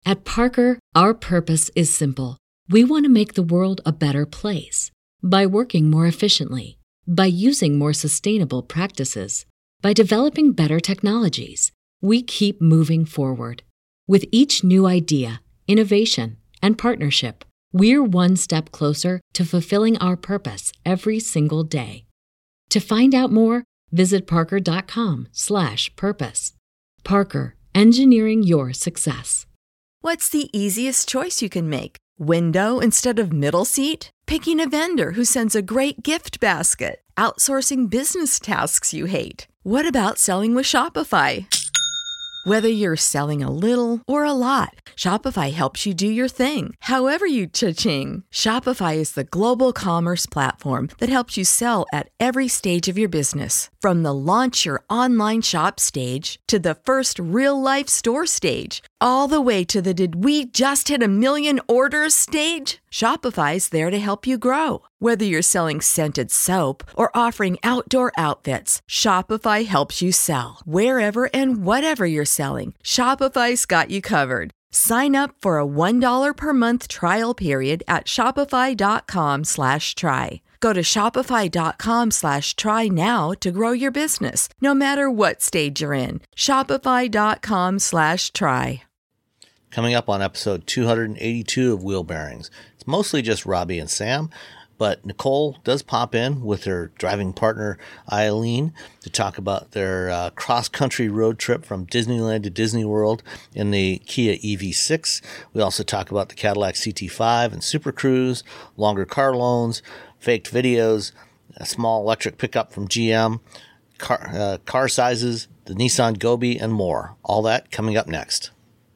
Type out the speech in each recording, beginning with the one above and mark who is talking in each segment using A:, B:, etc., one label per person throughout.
A: At Parker, our purpose is simple. We want to make the world a better place by working more efficiently, by using more sustainable practices, by developing better technologies. We keep moving forward. With each new idea, innovation, and partnership, we're one step closer to fulfilling our purpose every single day. To find out more, visit parker.com/purpose. Parker, engineering your success.
B: What's the easiest choice you can make? Window instead of middle seat? Picking a vendor who sends a great gift basket? Outsourcing business tasks you hate? What about selling with Shopify? Whether you're selling a little or a lot, Shopify helps you do your thing, however you cha-ching. Shopify is the global commerce platform that helps you sell at every stage of your business. From the launch your online shop stage to the first real-life store stage, all the way to the did we just hit a million orders stage. Shopify's there to help you grow. Whether you're selling scented soap or offering outdoor outfits, Shopify helps you sell. Wherever and whatever you're selling, Shopify's got you covered. Sign up for a $1 per month trial period at shopify.com/try. Go to shopify.com/try now to grow your business, no matter what stage you're in. Shopify.com/try.
C: Coming up on episode 282 of Wheel Bearings. It's mostly just Robbie and Sam, but Nicole does pop in with her driving partner, Eileen, to talk about their cross-country road trip from Disneyland to Disney World in the Kia EV6. We also talk about the Cadillac CT5 and Super Cruise, longer car loans, faked videos, a small electric pickup from GM, car sizes, the Nissan Gobi, and more. All that coming up next.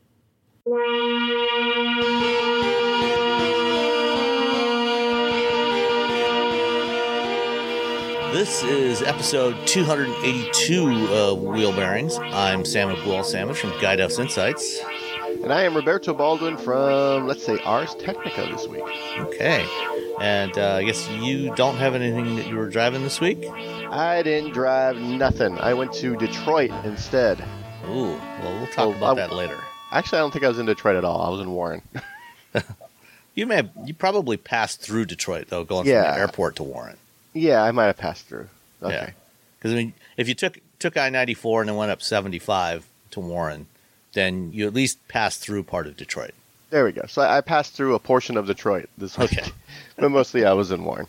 C: This is episode 282 of Wheel Bearings. I'm Sam Abuel-Sandwich from Guidehouse Insights.
D: And I am Roberto Baldwin from, let's say, Ars Technica this week.
C: Okay. And I guess you don't have anything that you were driving this week?
D: I didn't drive nothing. I went to Detroit instead.
C: Ooh, well, we'll talk about that later.
D: Actually, I don't think I was in Detroit at all. I was in Warren.
C: You probably passed through Detroit, though, going from the airport to Warren.
D: Yeah, I might have passed through. Okay.
C: Because, I mean, if you took I-94 and then went up 75 to Warren, then you at least passed through part of Detroit.
D: There we go. So I passed through a portion of Detroit this week. Okay. But mostly I was in Warren.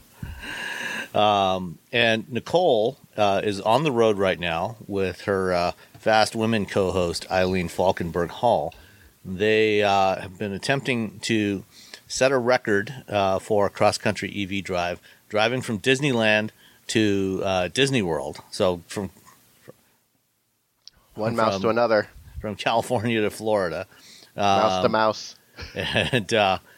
C: And Nicole is on the road right now with her Fast Women co-host, Eileen Falkenberg Hall. They have been attempting to set a record for a cross-country EV drive, driving from Disneyland to Disney World. So from
D: one mouse to another.
C: From California to Florida.
D: Mouse to mouse.
C: And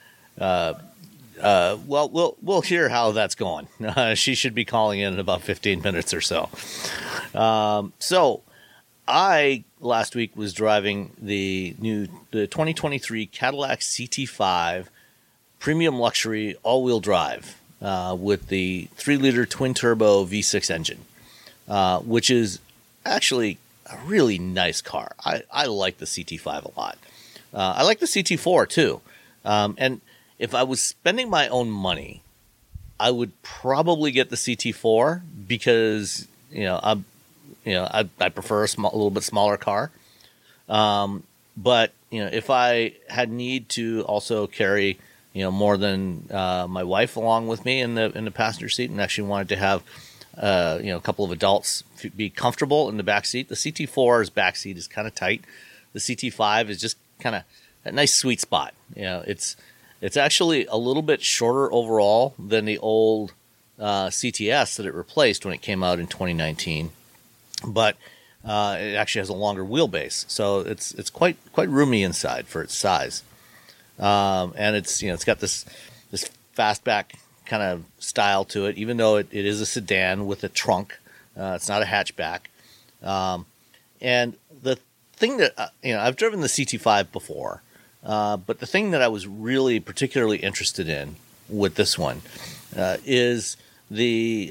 C: well, we'll hear how that's going. She should be calling in about 15 minutes or so. So I last week was driving the 2023 Cadillac CT5 premium luxury all-wheel drive with the 3-liter twin-turbo V6 engine, which is actually a really nice car. I like the CT5 a lot. I like the CT4 too. And if I was spending my own money, I would probably get the CT4 because I prefer a little bit smaller car. But if I had need to also carry more than my wife along with me in the passenger seat, and actually wanted to have a couple of adults be comfortable in the back seat, the CT4's back seat is kind of tight. The CT5 is just kind of a nice sweet spot. It's actually a little bit shorter overall than the old CTS that it replaced when it came out in 2019, but it actually has a longer wheelbase, so it's quite roomy inside for its size, and it's got this fastback kind of style to it, even though it is a sedan with a trunk. It's not a hatchback, and the thing that I've driven the CT5 before. But the thing that I was really particularly interested in with this one is the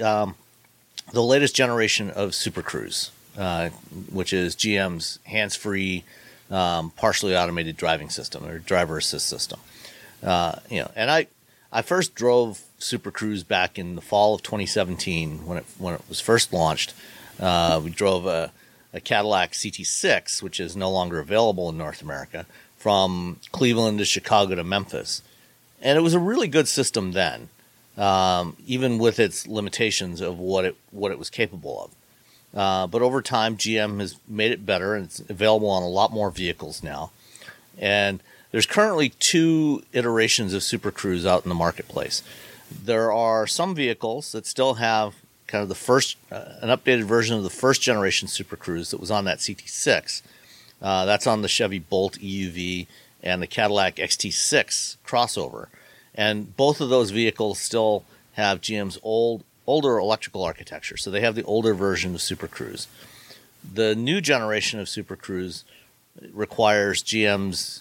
C: latest generation of Super Cruise, which is GM's hands-free partially automated driving system or driver assist system. And I first drove Super Cruise back in the fall of 2017 when it was first launched. We drove a Cadillac CT6, which is no longer available in North America, from Cleveland to Chicago to Memphis. And it was a really good system then, even with its limitations of what it was capable of. But over time, GM has made it better, and it's available on a lot more vehicles now. And there's currently 2 iterations of Super Cruise out in the marketplace. There are some vehicles that still have kind of the first, an updated version of the first generation Super Cruise that was on that CT6. That's on the Chevy Bolt EUV and the Cadillac XT6 crossover. And both of those vehicles still have GM's older electrical architecture. So they have the older version of Super Cruise. The new generation of Super Cruise requires GM's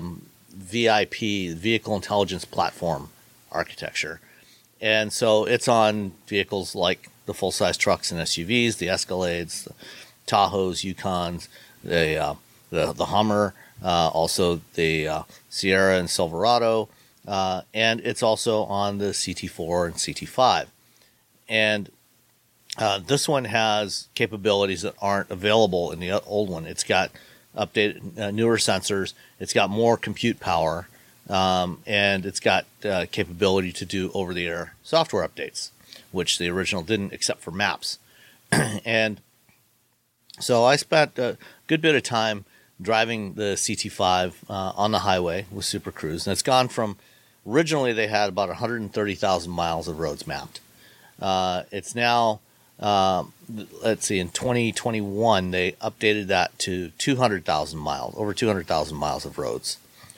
C: VIP, Vehicle Intelligence Platform architecture. And so it's on vehicles like the full-size trucks and SUVs, the Escalades, the Tahoes, Yukons, the Hummer, also the Sierra and Silverado, and it's also on the CT4 and CT5. And this one has capabilities that aren't available in the old one. It's got updated, newer sensors. It's got more compute power, and it's got capability to do over-the-air software updates, which the original didn't, except for maps. And so I spent a good bit of time driving the CT5 on the highway with Super Cruise, and it's gone from originally they had about 130,000 miles of roads mapped. It's now, let's see, in 2021, they updated that to 200,000 miles, over 200,000 miles of roads.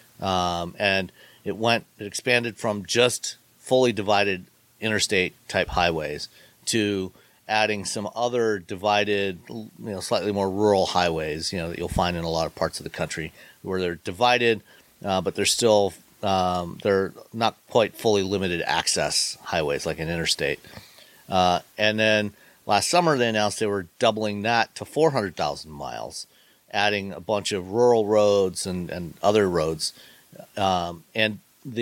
C: And it expanded from just fully divided interstate type highways to adding some other divided, slightly more rural highways, that you'll find in a lot of parts of the country where they're divided, but they're still, they're not quite fully limited access highways like an interstate. And then last summer, they announced they were doubling that to 400,000 miles, adding a bunch of rural roads and other roads. And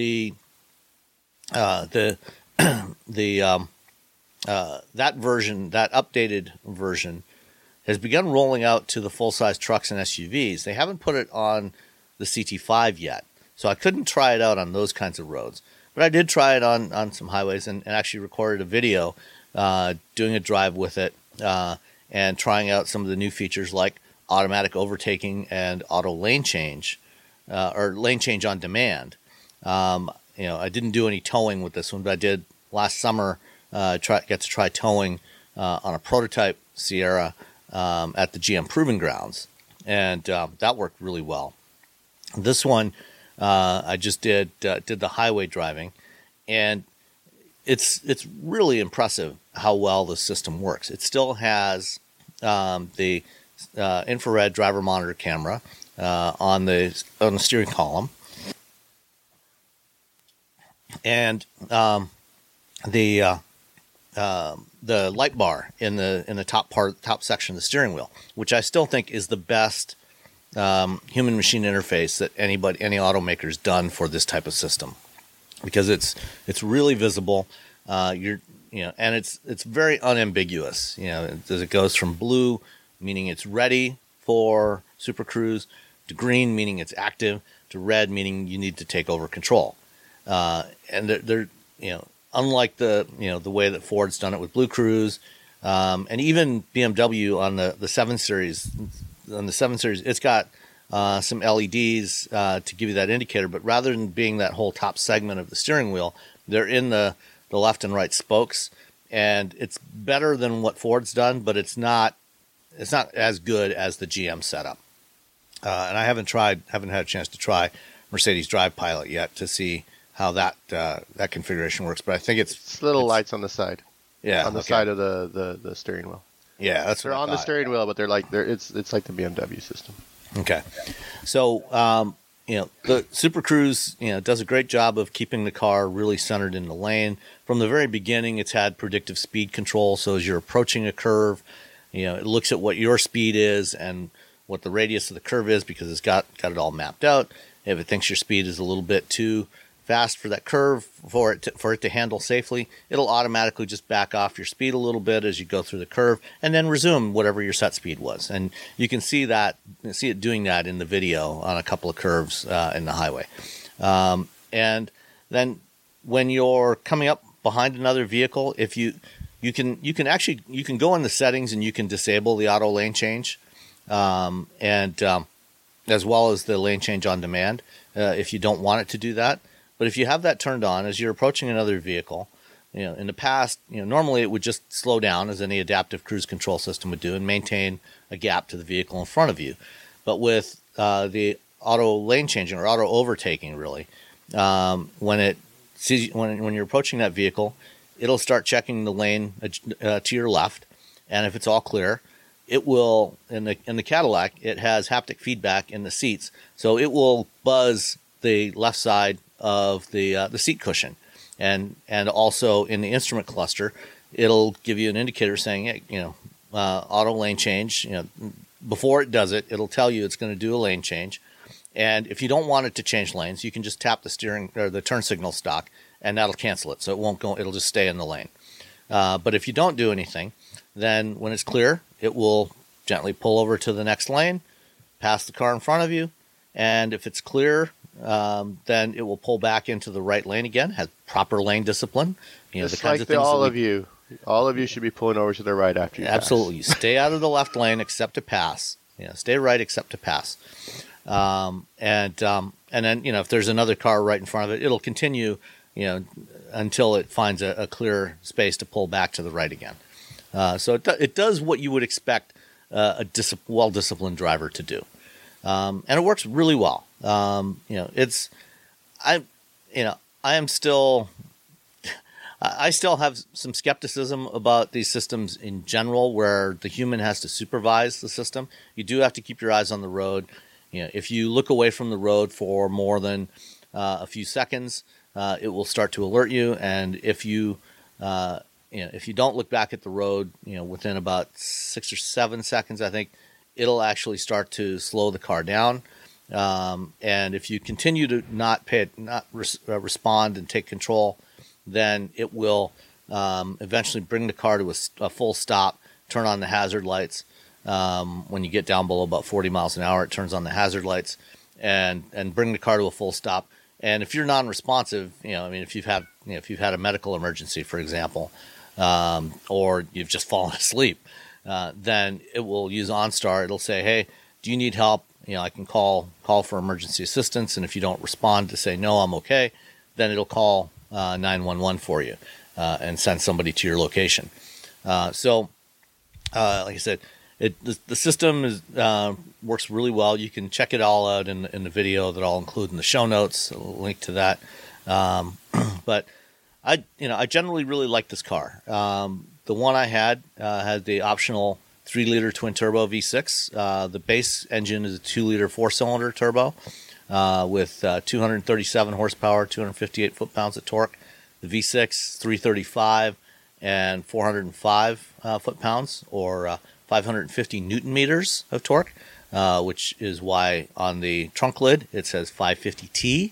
C: that version, that updated version, has begun rolling out to the full-size trucks and SUVs. They haven't put it on the CT5 yet, so I couldn't try it out on those kinds of roads. But I did try it on some highways and actually recorded a video doing a drive with it and trying out some of the new features like automatic overtaking and auto lane change, or lane change on demand. I didn't do any towing with this one, but I did last summer get to try towing on a prototype Sierra at the GM Proving Grounds, and that worked really well. This one, I just did the highway driving, and it's really impressive how well the system works. It still has the infrared driver monitor camera on the steering column, and the light bar in the top section of the steering wheel, which I still think is the best human machine interface that any automaker's done for this type of system, because it's really visible. And it's very unambiguous. As it goes from blue, meaning it's ready for Super Cruise, to green, meaning it's active, to red, meaning you need to take over control. And they're unlike the way that Ford's done it with Blue Cruise, and even BMW on the 7 Series. On the 7 Series, it's got some LEDs to give you that indicator, but rather than being that whole top segment of the steering wheel, they're in the left and right spokes, and it's better than what Ford's done, but it's not as good as the GM setup. And I haven't had a chance to try Mercedes Drive Pilot yet to see how that configuration works, but I think it's little
D: lights on the side.
C: Yeah,
D: on the side of the steering wheel.
C: Yeah,
D: they're on the steering wheel, but it's like the BMW system.
C: Okay, so the Super Cruise does a great job of keeping the car really centered in the lane. From the very beginning, it's had predictive speed control, so as you're approaching a curve, it looks at what your speed is and what the radius of the curve is because it's got it all mapped out. If it thinks your speed is a little bit too fast for that curve for it to handle safely, it'll automatically just back off your speed a little bit as you go through the curve and then resume whatever your set speed was. And you can see it doing that in the video on a couple of curves in the highway. And then when you're coming up behind another vehicle, if you can go in the settings and you can disable the auto lane change, and as well as the lane change on demand if you don't want it to do that. But if you have that turned on as you're approaching another vehicle, in the past, normally it would just slow down as any adaptive cruise control system would do and maintain a gap to the vehicle in front of you. But with the auto lane changing or auto overtaking, really, when you're approaching that vehicle, it'll start checking the lane to your left, and if it's all clear, it will. In the Cadillac, it has haptic feedback in the seats, so it will buzz the left side of the seat cushion, and also in the instrument cluster, it'll give you an indicator saying, hey, auto lane change. Before it does it, it'll tell you it's going to do a lane change, and if you don't want it to change lanes, you can just tap the steering or the turn signal stalk, and that'll cancel it, so it won't go. It'll just stay in the lane. But if you don't do anything, then when it's clear, it will gently pull over to the next lane, pass the car in front of you, and if it's clear, then it will pull back into the right lane again, has proper lane discipline.
D: Just the kinds of things all of you should be pulling over to the right after you
C: absolutely pass. Stay out of the left lane except to pass. Stay right except to pass. And then if there's another car right in front of it, it'll continue until it finds a clear space to pull back to the right again. So it does what you would expect a well-disciplined driver to do, and it works really well. I still have some skepticism about these systems in general, where the human has to supervise the system. You do have to keep your eyes on the road. If you look away from the road for more than a few seconds, it will start to alert you, and if you don't look back at the road, within about 6 or 7 seconds, I think it'll actually start to slow the car down. And if you continue to not respond and take control, then it will eventually bring the car to a full stop, turn on the hazard lights. When you get down below about 40 miles an hour, it turns on the hazard lights and bring the car to a full stop. And if you're non-responsive, if you've had a medical emergency, for example, or you've just fallen asleep, then it will use OnStar. It'll say, "Hey, do you need help? I can call for emergency assistance." And if you don't respond to say, "No, I'm okay," then it'll call 911 for you and send somebody to your location. So, like I said, the system works really well. You can check it all out in the video that I'll include in the show notes. I'll link to that. But I generally really like this car. The one I had the optional 3-liter twin-turbo V6. The base engine is a 2-liter 4-cylinder turbo with 237 horsepower, 258 foot-pounds of torque. The V6, 335 and 405 foot-pounds, or 550 newton meters of torque, which is why on the trunk lid it says 550T,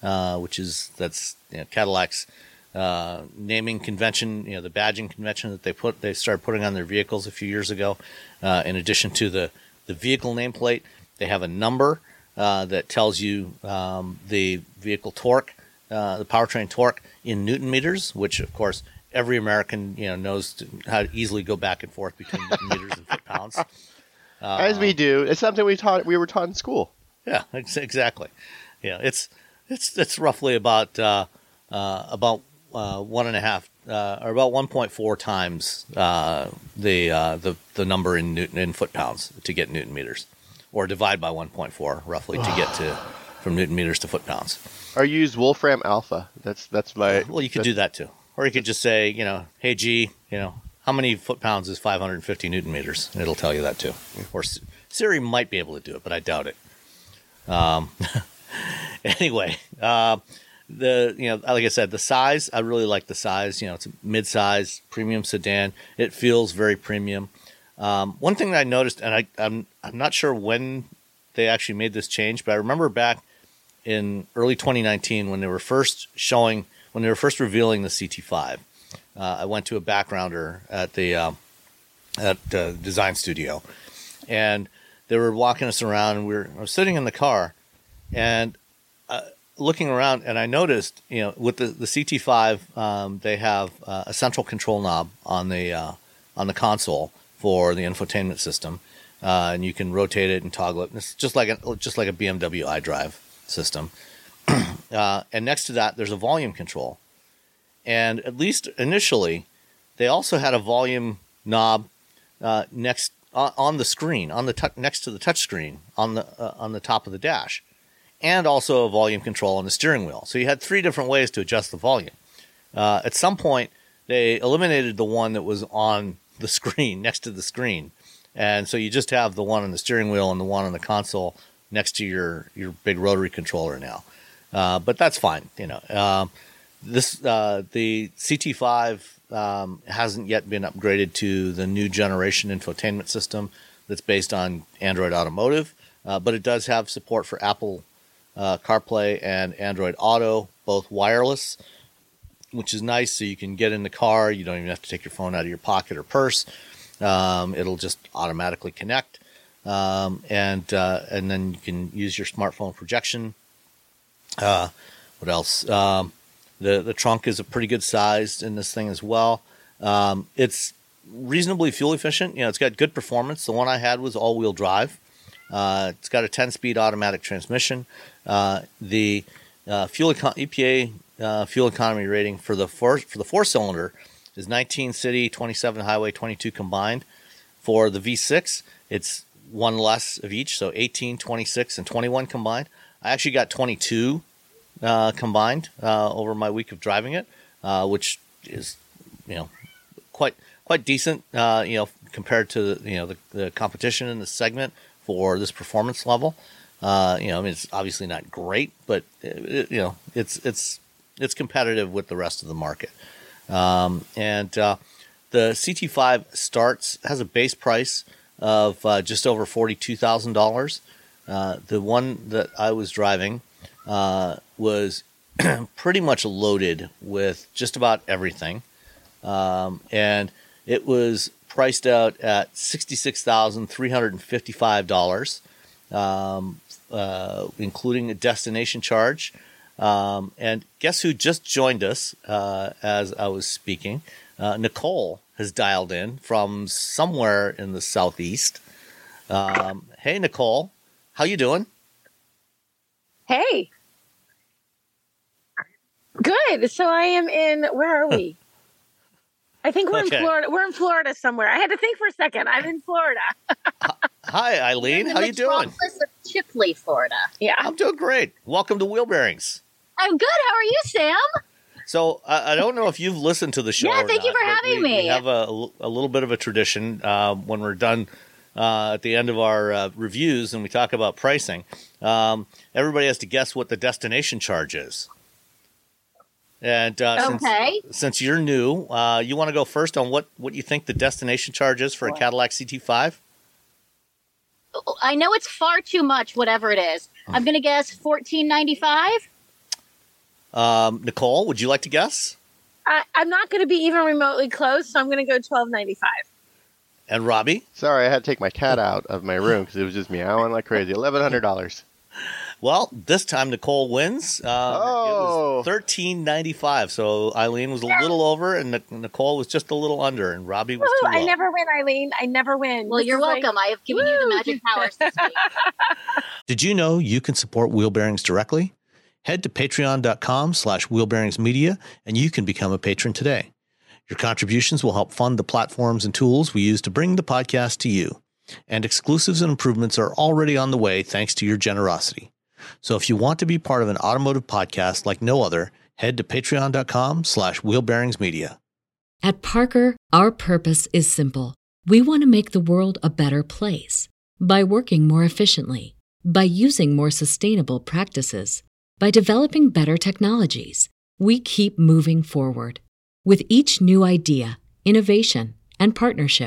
C: that's Cadillac's naming convention, the badging convention that they started putting on their vehicles a few years ago. In addition to the vehicle nameplate, they have a number that tells you the vehicle torque, the powertrain torque in newton meters, which of course every American knows how to easily go back and forth between newton meters and foot pounds.
D: As we do. It's something we were taught in school.
C: Yeah, exactly. It's roughly about 1.5 or about 1.4 times the number in foot pounds to get newton meters, or divide by 1.4 roughly to get from newton meters to foot pounds.
D: Or use Wolfram Alpha. That's my.
C: Well, you could do that too, or you could just say, "Hey G, how many foot pounds is 550 newton meters?" And it'll tell you that too. Or Siri might be able to do it, but I doubt it. Anyway, like I said, the size, I really like the size. It's a mid-size premium sedan. It feels very premium. One thing that I noticed, and I'm not sure when they actually made this change, but I remember back in early 2019 when they were first revealing the CT5. I went to a backgrounder at the design studio, and they were walking us around, and I was sitting in the car, and looking around, and I noticed, with the CT5, they have a central control knob on the console for the infotainment system, and you can rotate it and toggle it. It's just like a BMW iDrive system. And next to that, there's a volume control. And at least initially, they also had a volume knob next on the screen, next to the touch screen on the top of the dash, and also a volume control on the steering wheel. So you had 3 different ways to adjust the volume. At some point, they eliminated the one that was on the screen, next to the screen. And so you just have the one on the steering wheel and the one on the console next to your big rotary controller now. But that's fine. The CT5 hasn't yet been upgraded to the new generation infotainment system that's based on Android Automotive, but it does have support for Apple CarPlay and Android Auto, both wireless, which is nice. So you can get in the car. You don't even have to take your phone out of your pocket or purse. It'll just automatically connect. And then you can use your smartphone projection. What else? The trunk is a pretty good size in this thing as well. It's reasonably fuel efficient. It's got good performance. The one I had was all-wheel drive. It's got a 10-speed automatic transmission. The EPA fuel economy rating for the 4-cylinder is 19 city, 27 highway, 22 combined. For the V6, it's 1 less of each, so 18, 26, and 21 combined. I actually got 22 combined over my week of driving it, which is quite decent compared to the competition in the segment for this performance level. It's obviously not great, but it's competitive with the rest of the market. The CT5 has a base price of just over $42,000. The one that I was driving was pretty much loaded with just about everything, and it was priced out at $66,355, including a destination charge. And guess who just joined us as I was speaking? Nicole has dialed in from somewhere in the Southeast. Hey, Nicole, how you doing?
E: Hey. Good. So I am where are we? I think we're in Florida. We're in Florida somewhere. I had to think for a second. I'm in Florida.
C: Hi, Eileen. How you doing?
F: Of Chipley, Florida.
E: Yeah.
C: I'm doing great. Welcome to Wheel Bearings.
F: I'm good. How are you, Sam?
C: So I don't know if you've listened to the show.
F: Yeah, thank you for having me.
C: We have a little bit of a tradition when we're done at the end of our reviews and we talk about pricing. Everybody has to guess what the destination charge is. And since you're new, you want to go first on what you think the destination charge is for a Cadillac CT5?
F: I know it's far too much, whatever it is. I'm going to guess $14.95.
C: Nicole, would you like to guess?
E: I'm not going to be even remotely close, so I'm going to go $12.95.
C: And Robbie?
D: Sorry, I had to take my cat out of my room because it was just meowing like crazy. $1,100.
C: Well, this time Nicole wins. It was $13.95. So Eileen was a little over, and Nicole was just a little under, and Robbie was too low.
E: I never win, Eileen. I never win.
F: Well, you're welcome. I have given you the magic powers this week.
C: Did you know you can support Wheel Bearings directly? Head to patreon.com/wheelbearingsmedia, and you can become a patron today. Your contributions will help fund the platforms and tools we use to bring the podcast to you. And exclusives and improvements are already on the way thanks to your generosity. So if you want to be part of an automotive podcast like no other, head to patreon.com/wheelbearingsmedia.
A: At Parker, our purpose is simple. We want to make the world a better place by working more efficiently, by using more sustainable practices, by developing better technologies. We keep moving forward. With each new idea, innovation, and partnership,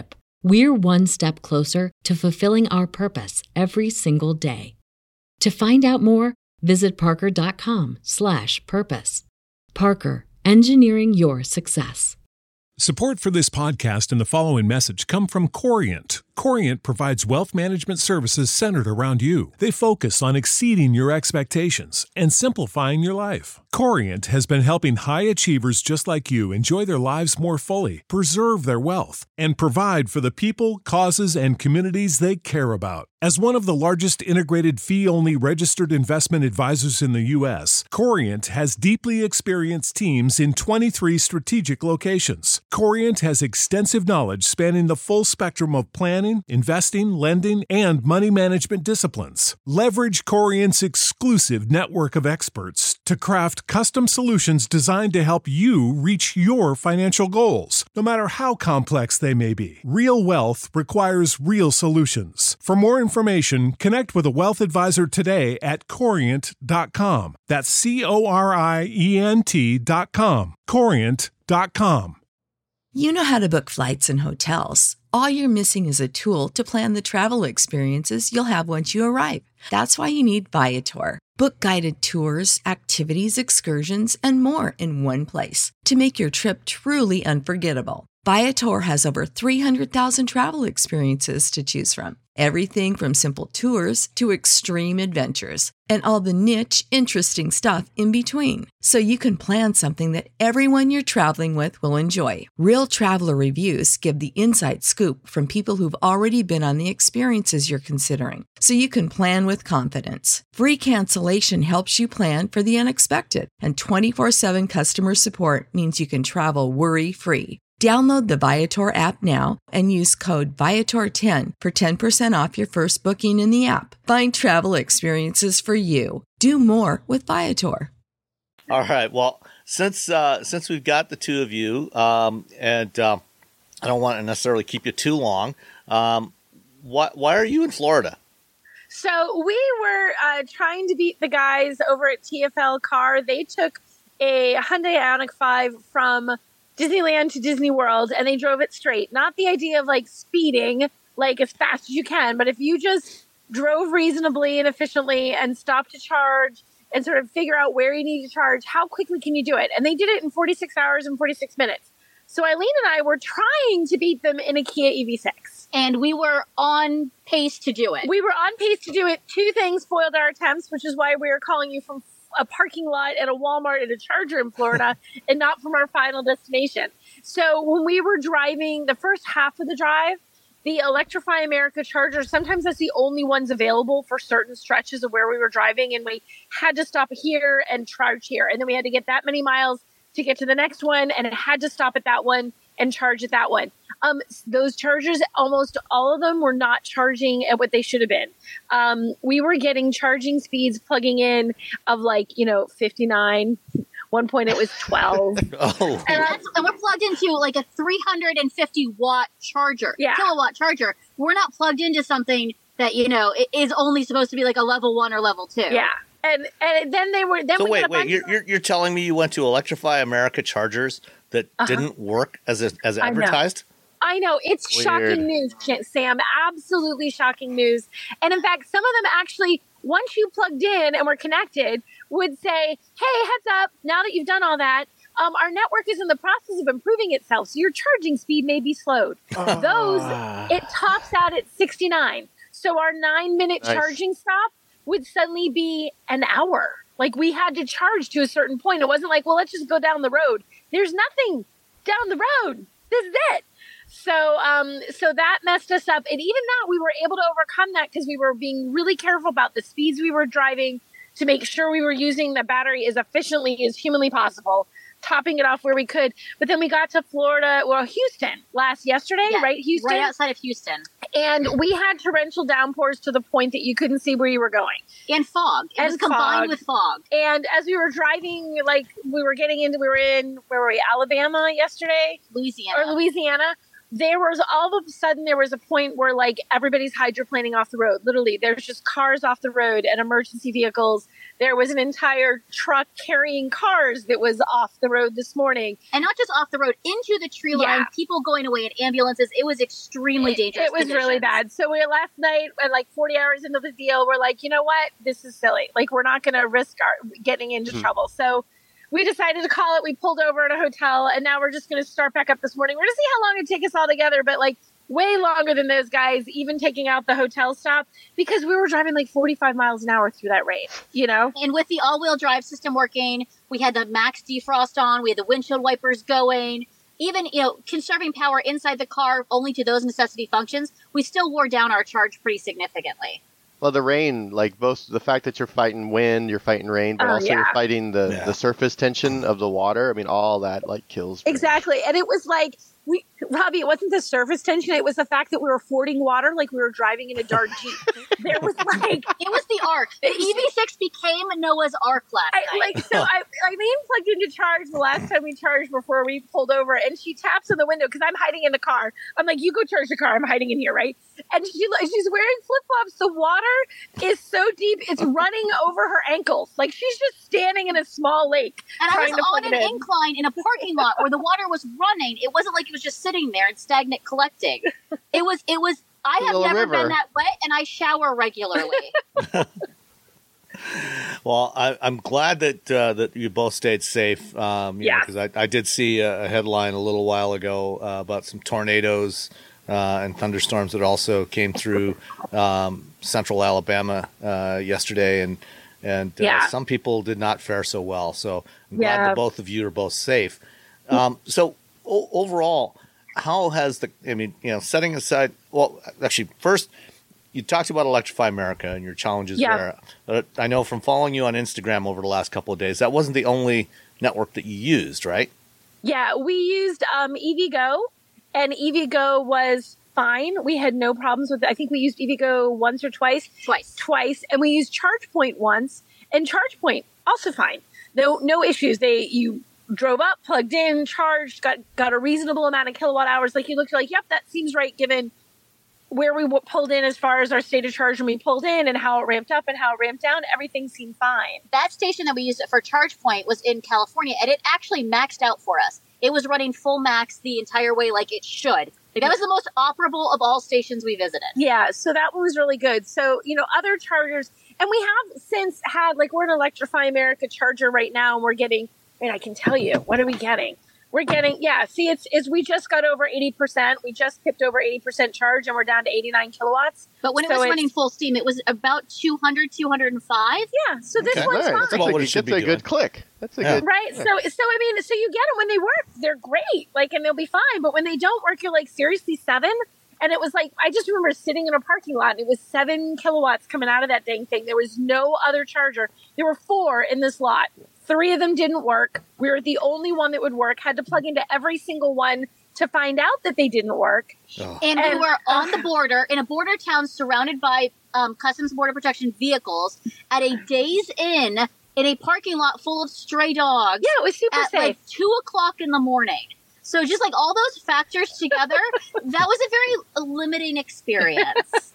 A: we're one step closer to fulfilling our purpose every single day. To find out more, visit parker.com/purpose. Parker, engineering your success.
G: Support for this podcast and the following message come from Corient. Corient provides wealth management services centered around you. They focus on exceeding your expectations and simplifying your life. Corient has been helping high achievers just like you enjoy their lives more fully, preserve their wealth, and provide for the people, causes, and communities they care about. As one of the largest integrated fee-only registered investment advisors in the U.S., Corient has deeply experienced teams in 23 strategic locations. Corient has extensive knowledge spanning the full spectrum of planning, investing, lending, and money management disciplines. Leverage Corient's exclusive network of experts to craft custom solutions designed to help you reach your financial goals, no matter how complex they may be. Real wealth requires real solutions. For more information, connect with a wealth advisor today at Corient.com. That's Corient.com. Corient.com.
B: You know how to book flights and hotels. All you're missing is a tool to plan the travel experiences you'll have once you arrive. That's why you need Viator. Book guided tours, activities, excursions, and more in one place to make your trip truly unforgettable. Viator has over 300,000 travel experiences to choose from. Everything from simple tours to extreme adventures and all the niche, interesting stuff in between. So you can plan something that everyone you're traveling with will enjoy. Real traveler reviews give the inside scoop from people who've already been on the experiences you're considering. So you can plan with confidence. Free cancellation helps you plan for the unexpected. And 24/7 customer support means you can travel worry-free. Download the Viator app now and use code Viator10 for 10% off your first booking in the app. Find travel experiences for you. Do more with Viator.
C: All right. Well, since we've got the two of you, and I don't want to necessarily keep you too long, why are you in Florida?
E: So we were trying to beat the guys over at TFL Car. They took a Hyundai Ioniq 5 from Disneyland to Disney World, and they drove it straight. Not the idea of like speeding, like as fast as you can, but if you just drove reasonably and efficiently and stopped to charge and sort of figure out where you need to charge, how quickly can you do it? And they did it in 46 hours and 46 minutes. So Eileen and I were trying to beat them in a Kia EV6.
F: And we were on pace to do it.
E: We were on pace to do it. Two things foiled our attempts, which is why we were calling you from a parking lot at a Walmart at a Charger in Florida and not from our final destination. So when we were driving the first half of the drive, the Electrify America Charger, sometimes that's the only ones available for certain stretches of where we were driving. And we had to stop here and charge here. And then we had to get that many miles to get to the next one. And it had to stop at that one and charge at that one. Those chargers, almost all of them were not charging at what they should have been. We were getting charging speeds plugging in of 59. One point it was 12.
F: Oh. And we're plugged into like a 350 watt charger, kilowatt charger. We're not plugged into something that, it is only supposed to be like a level 1 or level 2.
E: Yeah. And then they were, then
C: so
E: we
C: wait, you're telling me you went to Electrify America chargers that didn't work as advertised?
E: I know. It's
D: Weird.
E: Shocking news, Sam. Absolutely shocking news. And in fact, some of them actually, once you plugged in and were connected, would say, hey, heads up, now that you've done all that, our network is in the process of improving itself, so your charging speed may be slowed. Those, it tops out at 69. So our 9-minute charging stop would suddenly be an hour. Like we had to charge to a certain point. It wasn't like, well, let's just go down the road. There's nothing down the road. This is it. So that messed us up. And even that, we were able to overcome that because we were being really careful about the speeds we were driving to make sure we were using the battery as efficiently as humanly possible, topping it off where we could. But then we got to Florida, Houston yesterday, right? Houston?
F: Right outside of Houston.
E: And we had torrential downpours to the point that you couldn't see where you were going.
F: And fog. It was combined with fog.
E: And as we were driving, we were in, where were we, Alabama yesterday?
F: Louisiana.
E: there was all of a sudden there was a point where like everybody's hydroplaning off the road. Literally, there's just cars off the road and emergency vehicles. There was an entire truck carrying cars that was off the road this morning.
F: And not just off the road, into the tree line, people going away in ambulances. It was extremely dangerous.
E: It was really bad. So last night, at like 40 hours into the deal, we're like, you know what? This is silly. Like, we're not going to risk getting into trouble. So we decided to call it. We pulled over at a hotel, and now we're just going to start back up this morning. We're going to see how long it takes us all together, but like way longer than those guys, even taking out the hotel stop, because we were driving like 45 miles an hour through that rain, you know?
F: And with the all-wheel drive system working, we had the max defrost on, we had the windshield wipers going, even, conserving power inside the car only to those necessity functions, we still wore down our charge pretty significantly.
D: Well, the rain, like both the fact that you're fighting wind, you're fighting rain, but also you're fighting the surface tension of the water. I mean, all that like kills me.
E: Exactly. And it was like, Robbie, it wasn't the surface tension. It was the fact that we were fording water like we were driving in a dark Jeep. There was like...
F: It was the Ark. The EV6 became Noah's Ark last night.
E: Eileen plugged into charge the last time we charged before we pulled over, and she taps on the window because I'm hiding in the car. I'm like, you go charge the car. I'm hiding in here, right? And she's wearing flip-flops. The water is so deep, it's running over her ankles. Like, she's just standing in a small lake.
F: And I was on an incline in a parking lot where the water was running. It wasn't like it was just sitting there and stagnant collecting. It was. I have never been that wet, and I shower regularly.
C: Well, I'm glad that you both stayed safe. Because I did see a headline a little while ago about some tornadoes and thunderstorms that also came through central Alabama yesterday, and some people did not fare so well. So I'm glad that both of you are both safe. So overall, how has setting aside, well, actually, first, you talked about Electrify America and your challenges there. I know from following you on Instagram over the last couple of days, that wasn't the only network that you used, right?
E: Yeah, we used EVgo, and EVgo was fine. We had no problems with it. I think we used EVgo once or twice. Twice. And we used ChargePoint once, and ChargePoint also fine. No issues. You drove up, plugged in, charged, got a reasonable amount of kilowatt hours. Like, you looked like, yep, that seems right given where we pulled in as far as our state of charge when we pulled in and how it ramped up and how it ramped down. Everything seemed fine.
F: That station that we used for ChargePoint was in California, and it actually maxed out for us. It was running full max the entire way like it should. Like, that was the most operable of all stations we visited.
E: Yeah, so that one was really good. So, other chargers, and we have since had, like, we're an Electrify America charger right now, and we're getting, I can tell you, what are we getting? We're getting, we just got over 80%. We just tipped over 80% charge, and we're down to 89 kilowatts.
F: But when it was running full steam, it was about 200, 205.
E: Yeah, so this one's fine.
C: That's about what it should be doing.
D: That's a good click. That's a good...
E: Right, so you get them when they work. They're great, like, and they'll be fine. But when they don't work, you're like, seriously, 7? And it was like, I just remember sitting in a parking lot, and it was 7 kilowatts coming out of that dang thing. There was no other charger. There were 4 in this lot. 3 of them didn't work. We were the only one that would work. Had to plug into every single one to find out that they didn't work.
F: Oh. And we were on the border, in a border town surrounded by Customs Border Protection vehicles at a Days Inn in a parking lot full of stray dogs.
E: Yeah, it was super safe.
F: Like 2 o'clock in the morning. So just like all those factors together, that was a very limiting experience.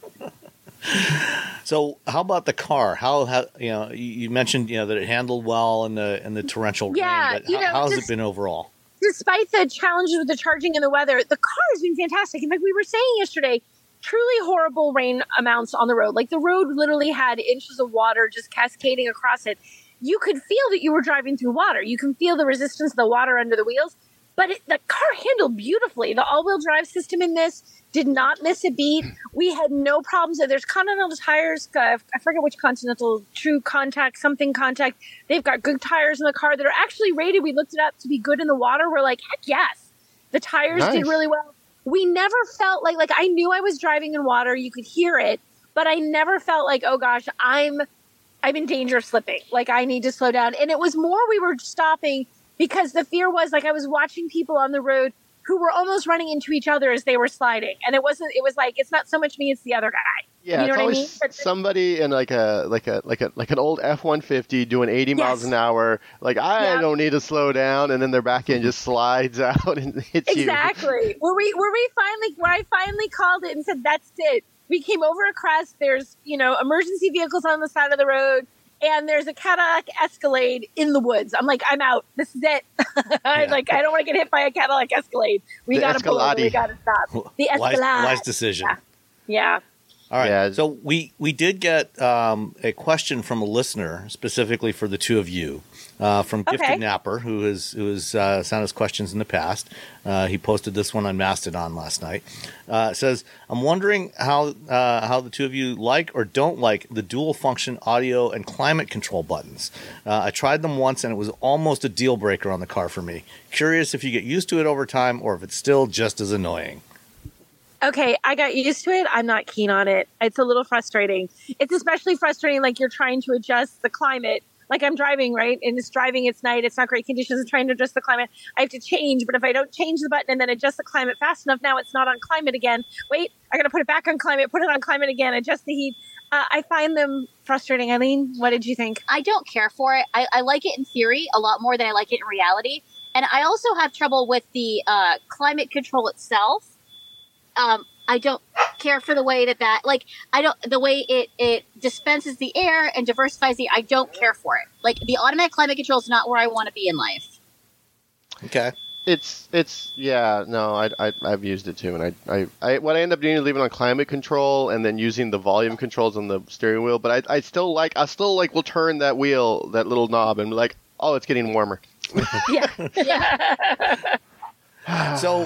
C: So how about the car? How you mentioned that it handled well in the torrential rain, but how has it been overall?
E: Despite the challenges with the charging and the weather, the car has been fantastic. In fact, we were saying yesterday, truly horrible rain amounts on the road. Like, the road literally had inches of water just cascading across it. You could feel that you were driving through water. You can feel the resistance of the water under the wheels. But the car handled beautifully. The all-wheel drive system in this did not miss a beat. We had no problems. There's Continental tires. I forget which Continental, True Contact, something Contact. They've got good tires in the car that are actually rated. We looked it up to be good in the water. We're like, heck yes. The tires did really well. We never felt like I knew I was driving in water. You could hear it. But I never felt like, oh gosh, I'm in danger of slipping. Like, I need to slow down. And it was more we were stopping because the fear was, like, I was watching people on the road who were almost running into each other as they were sliding. And it was like, it's not so much me, it's the other guy.
D: Yeah,
E: you know
D: it's
E: what
D: always
E: I mean?
D: somebody in like an old F-150 doing 80 miles an hour. Like, I don't need to slow down, and then their back end just slides out and hits you.
E: Exactly. Where I finally called it and said, that's it. We came over a crest. There's, emergency vehicles on the side of the road, and there's a Cadillac Escalade in the woods. I'm like, I'm out. This is it. I don't want to get hit by a Cadillac Escalade. We got to pull over. We got to stop. The Escalade.
C: Wise decision.
E: Yeah.
C: All right. Yeah. So we did get a question from a listener specifically for the two of you, from Gifted Napper, who has sent us questions in the past. He posted this one on Mastodon last night. It says, "I'm wondering how the two of you like or don't like the dual function audio and climate control buttons. I tried them once and it was almost a deal breaker on the car for me. Curious if you get used to it over time or if it's still just as annoying."
E: Okay, I got used to it. I'm not keen on it. It's a little frustrating. It's especially frustrating like you're trying to adjust the climate. Like I'm driving, right? And it's night. It's not great conditions. I'm trying to adjust the climate. I have to change. But if I don't change the button and then adjust the climate fast enough, now it's not on climate again. Wait, I got to put it back on climate, put it on climate again, adjust the heat. I find them frustrating. Eileen, what did you think?
F: I don't care for it. I like it in theory a lot more than I like it in reality. And I also have trouble with the climate control itself. I don't care for the way the way it dispenses the air and diversifies I don't care for it. Like the automatic climate control is not where I want to be in life.
C: Okay.
D: I've used it too, and I what I end up doing is leaving on climate control and then using the volume controls on the steering wheel. But I still will turn that wheel, that little knob, and be like, oh, it's getting warmer.
E: Yeah.
C: So.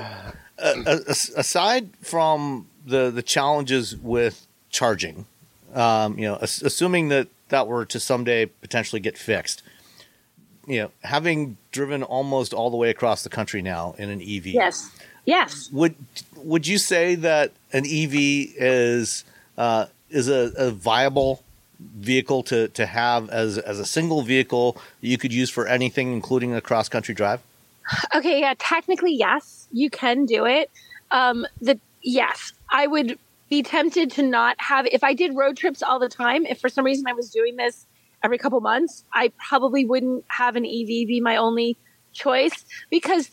C: Aside from the challenges with charging, assuming that were to someday potentially get fixed, having driven almost all the way across the country now in an EV,
E: yes,
C: would you say that an EV is a viable vehicle to have as a single vehicle that you could use for anything, including a cross country drive?
E: Okay, yeah, technically, yes, you can do it. Yes, I would be tempted to not have, if I did road trips all the time, if for some reason I was doing this every couple months, I probably wouldn't have an EV be my only choice because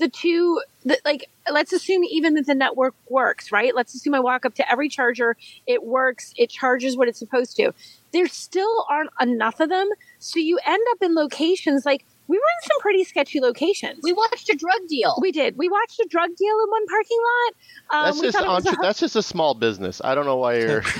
E: let's assume even that the network works, right? Let's assume I walk up to every charger, it works, it charges what it's supposed to. There still aren't enough of them, so you end up in locations like, we were in some pretty sketchy locations.
F: We watched a drug deal.
E: We did. We watched a drug deal in one parking lot.
D: That's just a small business. I don't know why you're...
F: We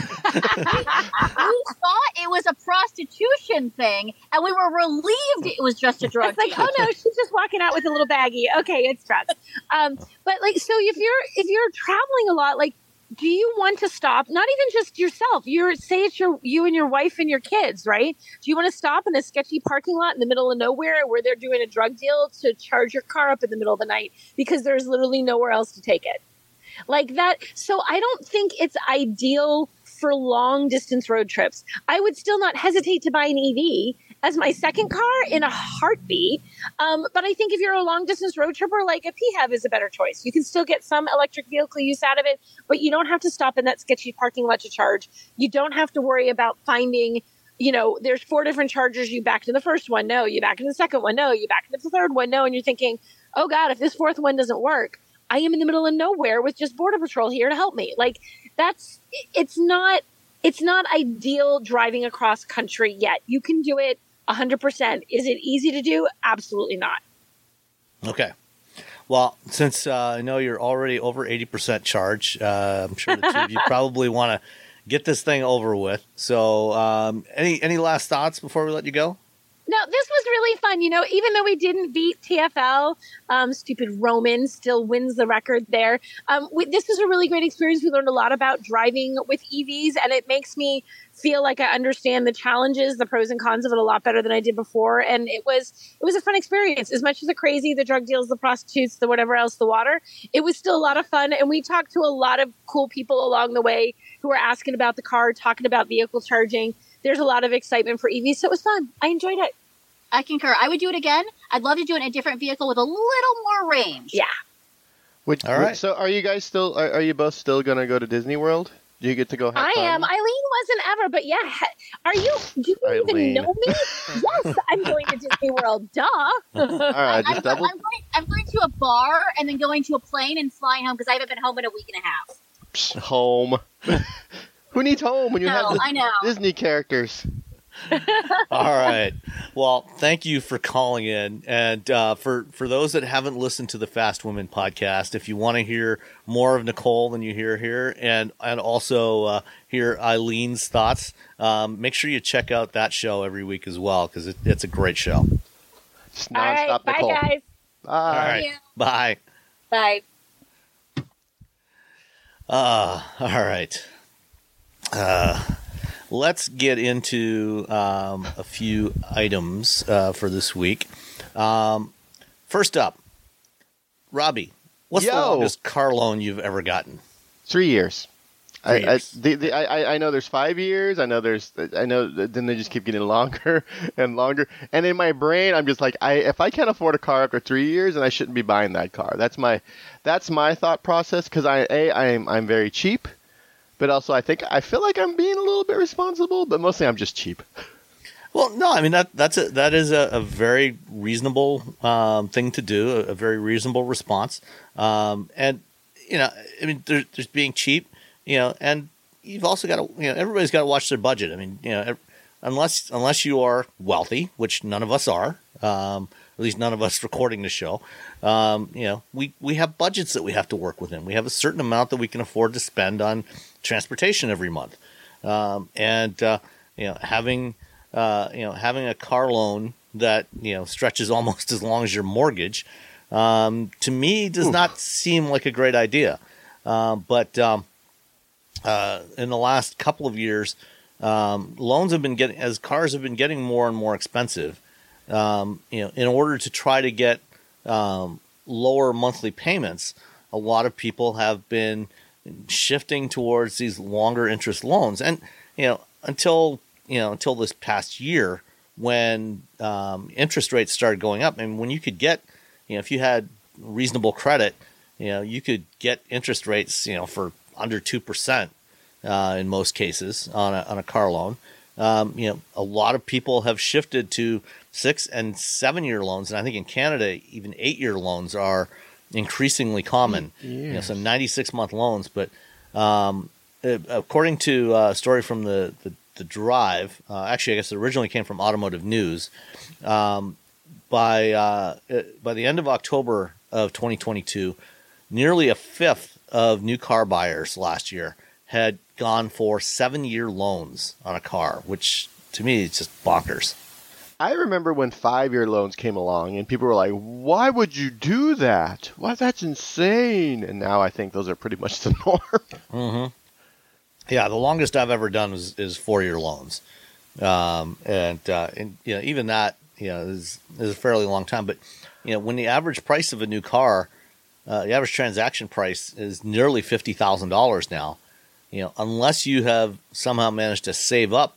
F: thought it was a prostitution thing, and we were relieved it was just a drug deal.
E: It's like, oh no, she's just walking out with a little baggie. Okay, it's drugs. But so if you're traveling a lot, do you want to stop? Not even just yourself. Say it's you and your wife and your kids, right? Do you want to stop in a sketchy parking lot in the middle of nowhere where they're doing a drug deal to charge your car up in the middle of the night because there's literally nowhere else to take it? Like that. So I don't think it's ideal for long distance road trips. I would still not hesitate to buy an EV as my second car in a heartbeat. But I think if you're a long distance road tripper, like a PHEV is a better choice. You can still get some electric vehicle use out of it, but you don't have to stop in that sketchy parking lot to charge. You don't have to worry about finding, there's 4 different chargers. You back to the first one. No, you back to the second one. No, you back to the third one. No. And you're thinking, oh God, if this 4th one doesn't work, I am in the middle of nowhere with just Border Patrol here to help me. Like it's not ideal driving across country yet. You can do it 100%. Is it easy to do? Absolutely not.
C: Okay. Well, since I know you're already over 80% charge, I'm sure the two of you probably want to get this thing over with. So any last thoughts before we let you go?
E: No, this was really fun. Even though we didn't beat TFL, stupid Roman still wins the record there. This was a really great experience. We learned a lot about driving with EVs, and it makes me feel like I understand the challenges, the pros and cons of it a lot better than I did before. And it was a fun experience. As much as the crazy, the drug deals, the prostitutes, the whatever else, the water, it was still a lot of fun. And we talked to a lot of cool people along the way who were asking about the car, talking about vehicle charging. There's a lot of excitement for EVs, so it was fun. I enjoyed it.
F: I concur. I would do it again. I'd love to do it in a different vehicle with a little more range.
E: Yeah.
C: All right.
D: So are you guys still? Are you both still gonna go to Disney World? Do you get to go? Have
E: I
D: fun?
E: am. Eileen wasn't ever, but yeah. Are you? Do you even
D: Eileen.
E: know me? Yes, I'm going to Disney World. Duh.
D: All right, just double.
F: I'm going to a bar and then going to a plane and flying home because I haven't been home in a week and a half.
D: Home. Who needs home when you have the
F: I know.
D: Disney characters?
C: All right. Well, thank you for calling in. And for those that haven't listened to the Fast Women podcast, if you want to hear more of Nicole than you hear here and also hear Eileen's thoughts, make sure you check out that show every week as well because it's a great show.
D: Just
E: All right.
D: nonstop
E: Bye,
D: Nicole.
E: guys.
D: Bye.
C: All right.
F: Yeah.
C: Bye.
F: Bye.
C: All right. Let's get into a few items for this week. First up, Robbie, what's the longest car loan you've ever gotten?
D: 3 years.
C: 3 years.
D: I know there's 5 years. I know then they just keep getting longer and longer. And in my brain, I'm just like, if I can't afford a car after 3 years, then I shouldn't be buying that car. That's my thought process because I'm very cheap. But also, I feel like I'm being a little bit responsible, but mostly I'm just cheap.
C: Well, no, I mean that is a very reasonable thing to do, a very reasonable response. And I mean, there's being cheap, and you've also got to, everybody's got to watch their budget. I mean, unless you are wealthy, which none of us are, at least none of us recording the show. We have budgets that we have to work within. We have a certain amount that we can afford to spend on transportation every month, having a car loan that stretches almost as long as your mortgage, to me does not seem like a great idea. But in the last couple of years, loans have been as cars have been getting more and more expensive. In order to try to get lower monthly payments, a lot of people have been shifting towards these longer interest loans. And, until this past year when interest rates started going up, and when you could get, if you had reasonable credit, you could get interest rates, for under 2% in most cases on a car loan. A lot of people have shifted to 6 and 7 year loans, and I think in Canada even 8-year loans are increasingly common. So 96-month loans. But according to a story from the Drive, actually I guess it originally came from Automotive News. By the end of October of 2022, nearly a fifth of new car buyers last year had gone for 7-year loans on a car, which to me is just bonkers.
D: I remember when 5-year loans came along and people were like, why would you do that? Why, that's insane. And now I think those are pretty much the norm.
C: Mm-hmm. Yeah, the longest I've ever done is 4-year loans. And even that, is a fairly long time. But, when the average price of a new car, the average transaction price is nearly $50,000 now, unless you have somehow managed to save up,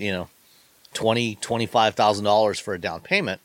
C: $25,000 for a down payment,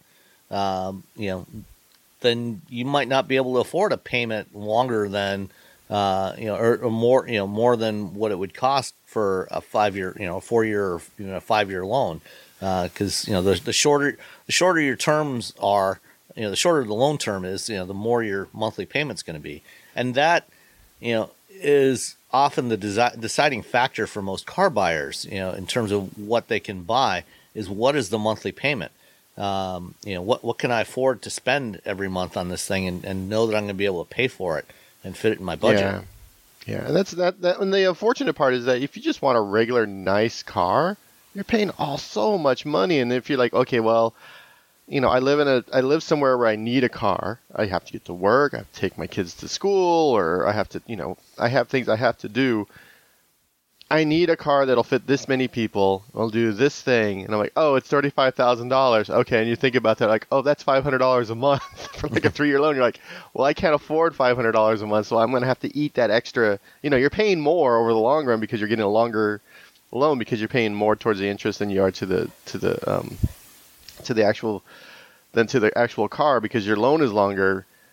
C: then you might not be able to afford a payment longer than, or more than what it would cost for a 5-year, a 4-year, or a 5-year loan, because the shorter your terms are, the shorter the loan term is, the more your monthly payment's going to be, and that, is often the deciding factor for most car buyers, in terms of what they can buy. Is what is the monthly payment? What can I afford to spend every month on this thing and know that I'm going to be able to pay for it and fit it in my budget?
D: Yeah, and that's that. And the unfortunate part is that if you just want a regular nice car, you're paying so much money. And if you're like, okay, well, I live somewhere where I need a car. I have to get to work. I have to take my kids to school, or I have to, I have things I have to do. I need a car that'll fit this many people. I'll do this thing. And I'm like, oh, it's $35,000. Okay. And you think about that, like, oh, that's $500 a month for like a 3-year loan. You're like, well, I can't afford $500 a month, so I'm going to have to eat that extra. You're paying more over the long run because you're getting a longer loan because you're paying more towards the interest than you are to the actual car because your loan is longer.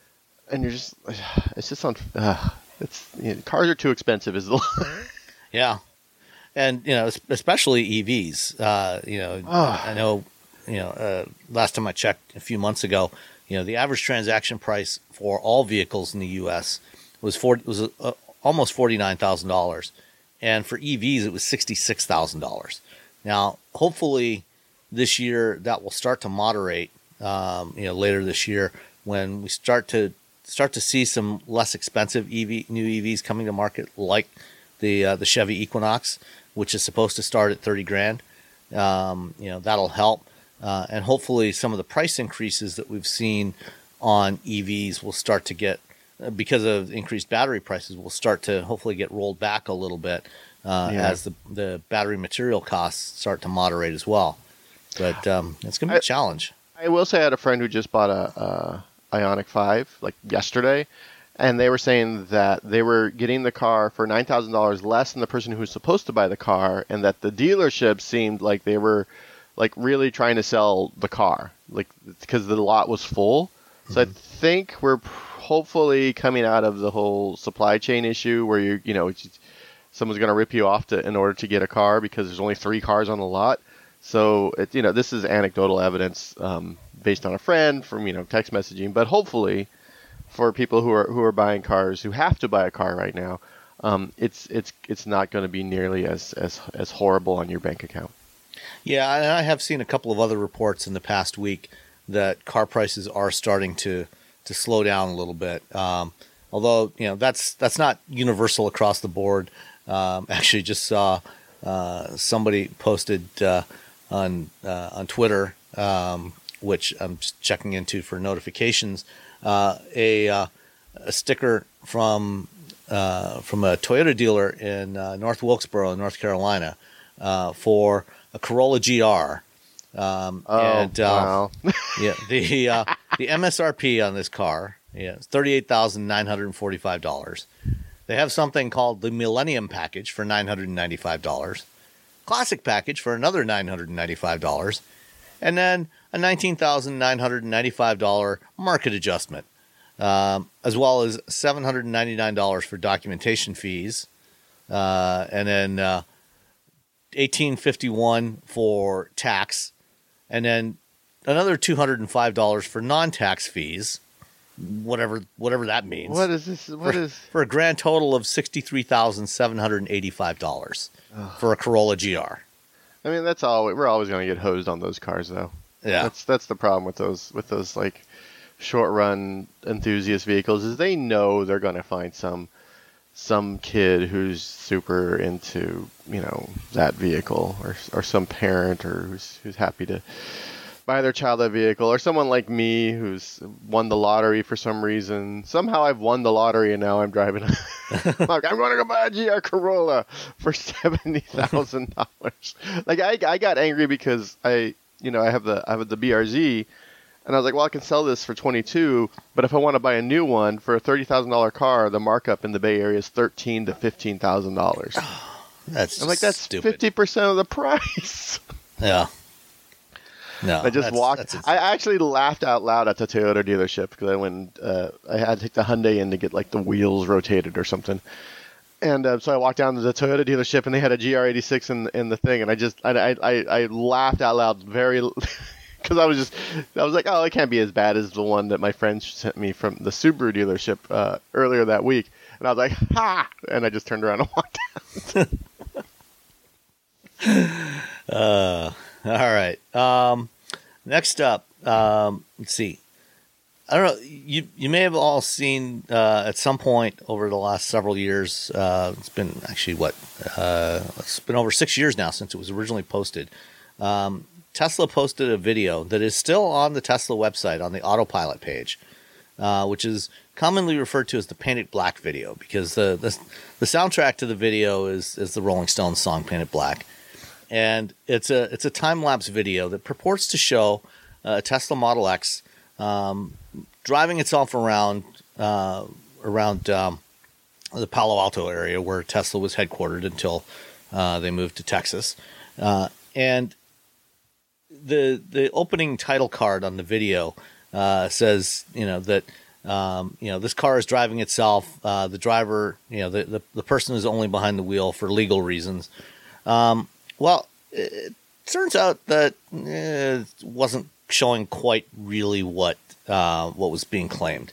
D: and you're just, it's just on. Cars are too expensive, is the.
C: Yeah, and especially EVs. I know. Last time I checked a few months ago, the average transaction price for all vehicles in the U.S. was almost $49,000, and for EVs it was $66,000. Now, hopefully, this year that will start to moderate. Later this year, when we start to see some less expensive new EVs coming to market, like the Chevy Equinox, which is supposed to start at $30,000. That'll help. And hopefully some of the price increases that we've seen on EVs will start to get, because of increased battery prices, will start to hopefully get rolled back a little bit as the battery material costs start to moderate as well. But it's going to be a challenge.
D: I will say I had a friend who just bought a Ioniq 5 like yesterday, and they were saying that they were getting the car for $9,000 less than the person who was supposed to buy the car, and that the dealership seemed like they were like really trying to sell the car, like because the lot was full. So I think we're hopefully coming out of the whole supply chain issue where someone's going to rip you off in order to get a car because there's only 3 cars on the lot. So this is anecdotal evidence based on a friend from text messaging, but hopefully for people who are buying cars, who have to buy a car right now, it's not going to be nearly as horrible on your bank account.
C: Yeah, and I have seen a couple of other reports in the past week that car prices are starting to slow down a little bit. Although that's not universal across the board. Actually, just saw somebody posted on Twitter, which I'm just checking into for notifications, a sticker from a Toyota dealer in North Wilkesboro, North Carolina, for a Corolla GR.
D: Wow.
C: Yeah, the MSRP on this car is $38,945. They have something called the Millennium Package for $995, Classic Package for another $995, and then a $19,995 market adjustment, as well as $799 for documentation fees, and then $1,851 for tax, and then another $205 for non-tax fees, whatever that means.
D: What is this?
C: For a grand total of $63,785 for a Corolla GR.
D: I mean, that's all. We're always going to get hosed on those cars, though.
C: Yeah,
D: that's the problem with those like short run enthusiast vehicles, is they know they're going to find some kid who's super into that vehicle, or some parent or who's happy to buy their child a vehicle, or someone like me who's won the lottery for some reason. Somehow I've won the lottery and now I'm driving. Like, I'm going to go buy a GR Corolla for $70,000. Like I got angry because I have the BRZ, and I was like, well, I can sell this for $22,000, but if I want to buy a new one for a $30,000 car, the markup in the Bay Area is $13,000 to $15,000.
C: That's
D: I'm like, that's stupid. 50% of the price.
C: Yeah. No,
D: I just walked. I actually laughed out loud at the Toyota dealership because I went. I had to take the Hyundai in to get like the wheels rotated or something, and so I walked down to the Toyota dealership and they had a GR86 in the thing, and I laughed out loud because I was like, oh, it can't be as bad as the one that my friend sent me from the Subaru dealership earlier that week, and I was like, ha, and I just turned around and walked
C: All
D: out.
C: right. Next up, let's see. I don't know. You may have all seen at some point over the last several years. It's been actually it's been over 6 years now since it was originally posted. Tesla posted a video that is still on the Tesla website on the Autopilot page, which is commonly referred to as the Painted Black video, because the soundtrack to the video is the Rolling Stones song Painted Black. And it's a time-lapse video that purports to show a Tesla Model X driving itself around the Palo Alto area where Tesla was headquartered until they moved to Texas. And the opening title card on the video says, that This car is driving itself. The driver, the person is only behind the wheel for legal reasons. It turns out that it wasn't showing quite really what was being claimed.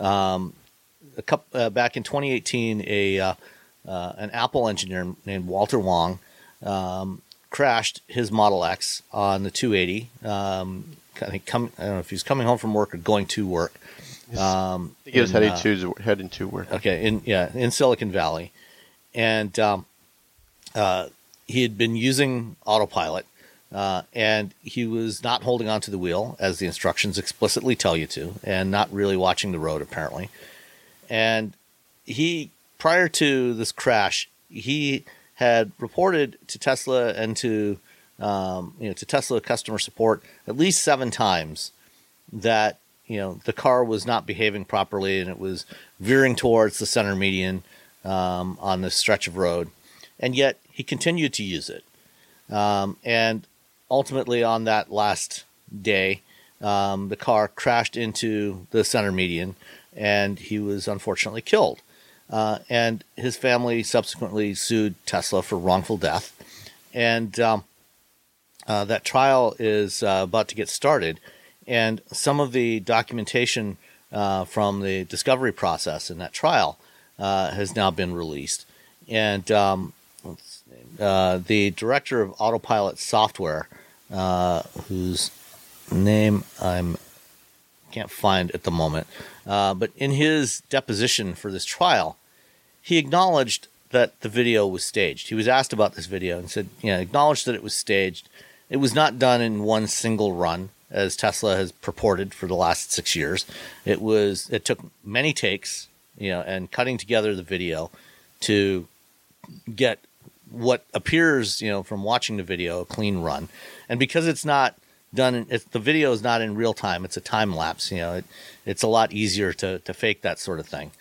C: Back in 2018, an Apple engineer named Walter Wong crashed his Model X on the 280. I don't know if he's coming home from work or going to work.
D: I think he was heading to work.
C: Okay, in Silicon Valley, and he had been using autopilot, and he was not holding onto the wheel as the instructions explicitly tell you to, and not really watching the road apparently. And prior to this crash, he had reported to Tesla and to Tesla customer support at least 7 times that the car was not behaving properly and it was veering towards the center median on this stretch of road, and yet he continued to use it. And ultimately, on that last day, the car crashed into the center median, and he was unfortunately killed. And his family subsequently sued Tesla for wrongful death. And that trial is about to get started. And some of the documentation from the discovery process in that trial has now been released. And the director of Autopilot Software, whose name I can't find at the moment, but in his deposition for this trial, he acknowledged that the video was staged. He was asked about this video and said, acknowledged that it was staged. It was not done in one single run, as Tesla has purported for the last 6 years. It took many takes, and cutting together the video to get what appears, from watching the video, a clean run. And because it's not done, the video is not in real time, it's a time lapse. It's a lot easier to fake that sort of thing.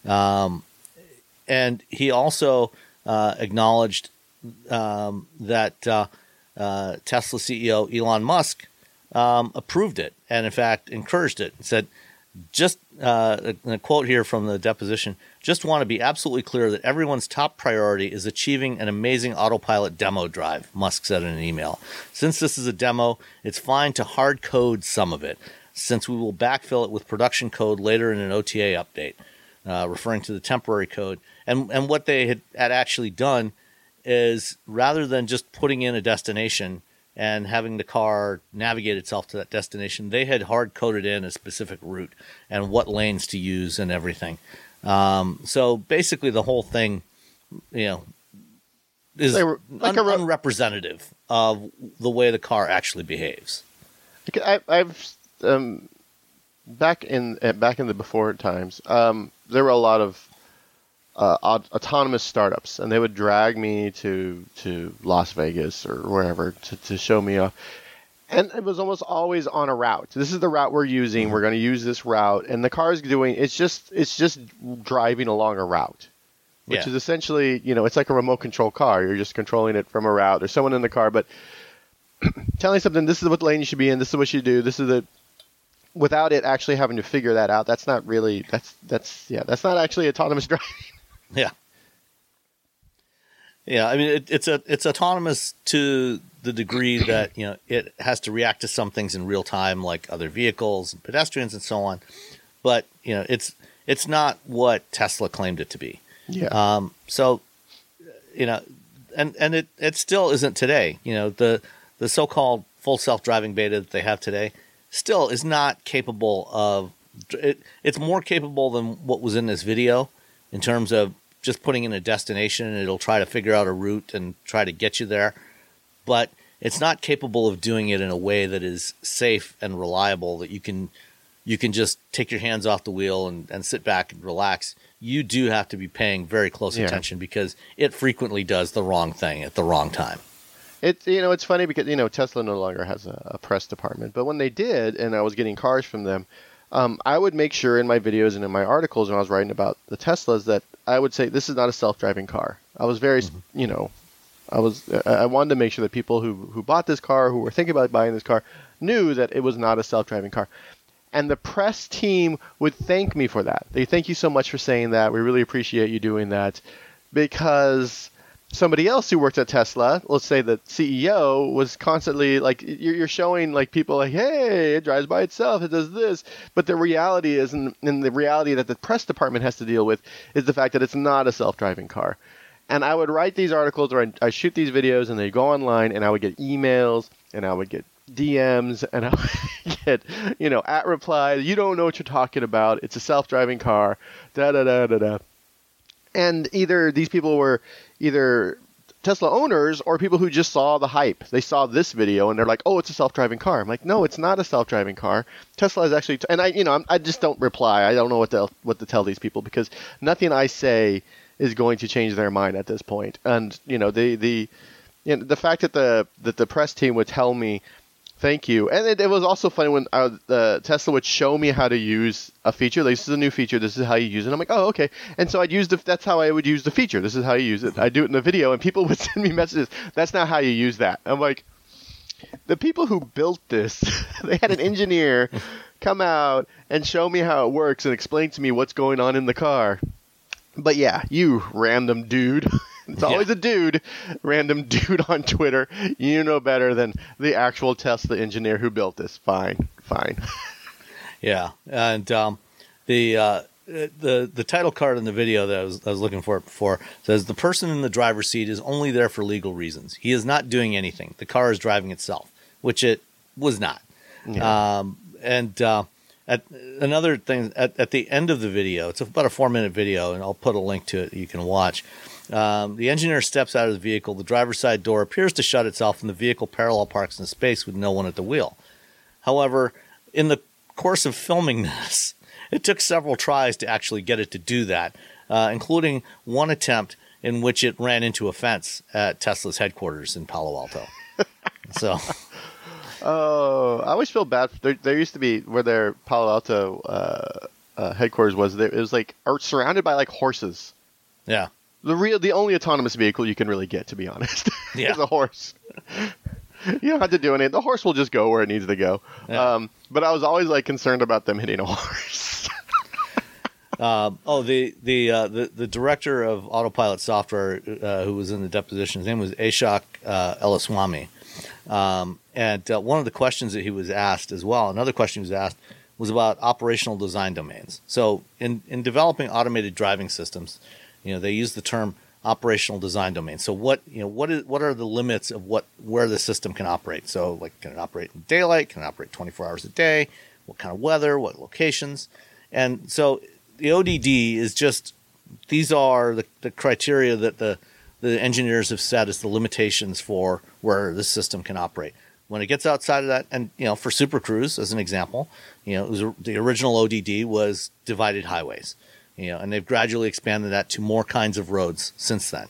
C: And he also acknowledged that Tesla CEO Elon Musk approved it and, in fact, encouraged it. Said, just a quote here from the deposition, "Just want to be absolutely clear that everyone's top priority is achieving an amazing autopilot demo drive," Musk said in an email. "Since this is a demo, it's fine to hard code some of it, since we will backfill it with production code later in an OTA update," referring to the temporary code. And what they had actually done is, rather than just putting in a destination and having the car navigate itself to that destination, they had hard-coded in a specific route and what lanes to use and everything. So basically the whole thing, is unrepresentative of the way the car actually behaves.
D: I've back in the before times, there were a lot of autonomous startups, and they would drag me to Las Vegas or wherever to show me off. And it was almost always on a route. This is the route we're using. We're going to use this route, and the car is it's just driving along a route, which is essentially, it's like a remote control car. You're just controlling it from a route. There's someone in the car, but telling something, this is what lane you should be in. This is what you do. This is without it actually having to figure that out. That's not really, that's not actually autonomous driving.
C: Yeah. Yeah, I mean, it's autonomous to the degree that, it has to react to some things in real time, like other vehicles and pedestrians and so on. But, it's not what Tesla claimed it to be.
D: Yeah.
C: And it still isn't today. The so-called full self-driving beta that they have today still is not capable of it. It's more capable than what was in this video in terms of just putting in a destination and it'll try to figure out a route and try to get you there. But it's not capable of doing it in a way that is safe and reliable, that you can just take your hands off the wheel and sit back and relax. You do have to be paying very close attention because it frequently does the wrong thing at the wrong time.
D: It's funny because, Tesla no longer has a press department. But when they did, and I was getting cars from them, I would make sure in my videos and in my articles when I was writing about the Teslas that I would say this is not a self-driving car. I was very, I wanted to make sure that people who bought this car, who were thinking about buying this car, knew that it was not a self-driving car. And the press team would thank me for that. They thank you so much for saying that. We really appreciate you doing that. Because somebody else who worked at Tesla, let's say the CEO, was constantly like, you're showing like people like, hey, it drives by itself, it does this. But the reality is, and the reality that the press department has to deal with, is the fact that it's not a self-driving car. And I would write these articles, or I shoot these videos, and they go online, and I would get emails, and I would get DMs, and I would get, at replies, you don't know what you're talking about, it's a self-driving car, da-da-da-da-da. And either these people were either Tesla owners or people who just saw the hype. They saw this video and they're like, "Oh, it's a self-driving car." I'm like, "No, it's not a self-driving car. Tesla is actually." And I just don't reply. I don't know what to tell these people, because nothing I say is going to change their mind at this point. And the fact that the press team would tell me, "Thank you," and it was also funny when Tesla would show me how to use a feature. Like, this is a new feature. This is how you use it. I'm like, "Oh, okay." And so that's how I would use the feature. This is how you use it. I do it in the video, and people would send me messages. That's not how you use that. I'm like, the people who built this, they had an engineer come out and show me how it works and explain to me what's going on in the car. But yeah, you random dude. It's always a dude, random dude on Twitter. You know better than the actual Tesla engineer who built this. Fine.
C: Yeah, and the title card in the video that I was looking for before says, "The person in the driver's seat is only there for legal reasons. He is not doing anything. The car is driving itself," which it was not. Yeah. Another thing, at the end of the video, it's about a 4-minute video, and I'll put a link to it you can watch. The engineer steps out of the vehicle. The driver's side door appears to shut itself, and the vehicle parallel parks in space with no one at the wheel. However, in the course of filming this, it took several tries to actually get it to do that, including one attempt in which it ran into a fence at Tesla's headquarters in Palo Alto. So...
D: Oh, I always feel bad. There used to be, where their Palo Alto headquarters was, it was like surrounded by like horses.
C: Yeah.
D: The only autonomous vehicle you can really get, to be honest,
C: is
D: a horse. You don't have to do anything. The horse will just go where it needs to go. Yeah. But I was always like concerned about them hitting a horse.
C: The director of Autopilot Software, who was in the deposition, his name was Ashok Elaswamy. And one of the questions that he was asked as well, another question he was asked, was about operational design domains. So in developing automated driving systems, they use the term operational design domain. So what are the limits of where the system can operate? So like, can it operate in daylight? Can it operate 24 hours a day? What kind of weather? What locations? And so the ODD is just, these are the criteria that the engineers have set as the limitations for where the system can operate. When it gets outside of that, and for Super Cruise as an example, the original ODD was divided highways, and they've gradually expanded that to more kinds of roads since then.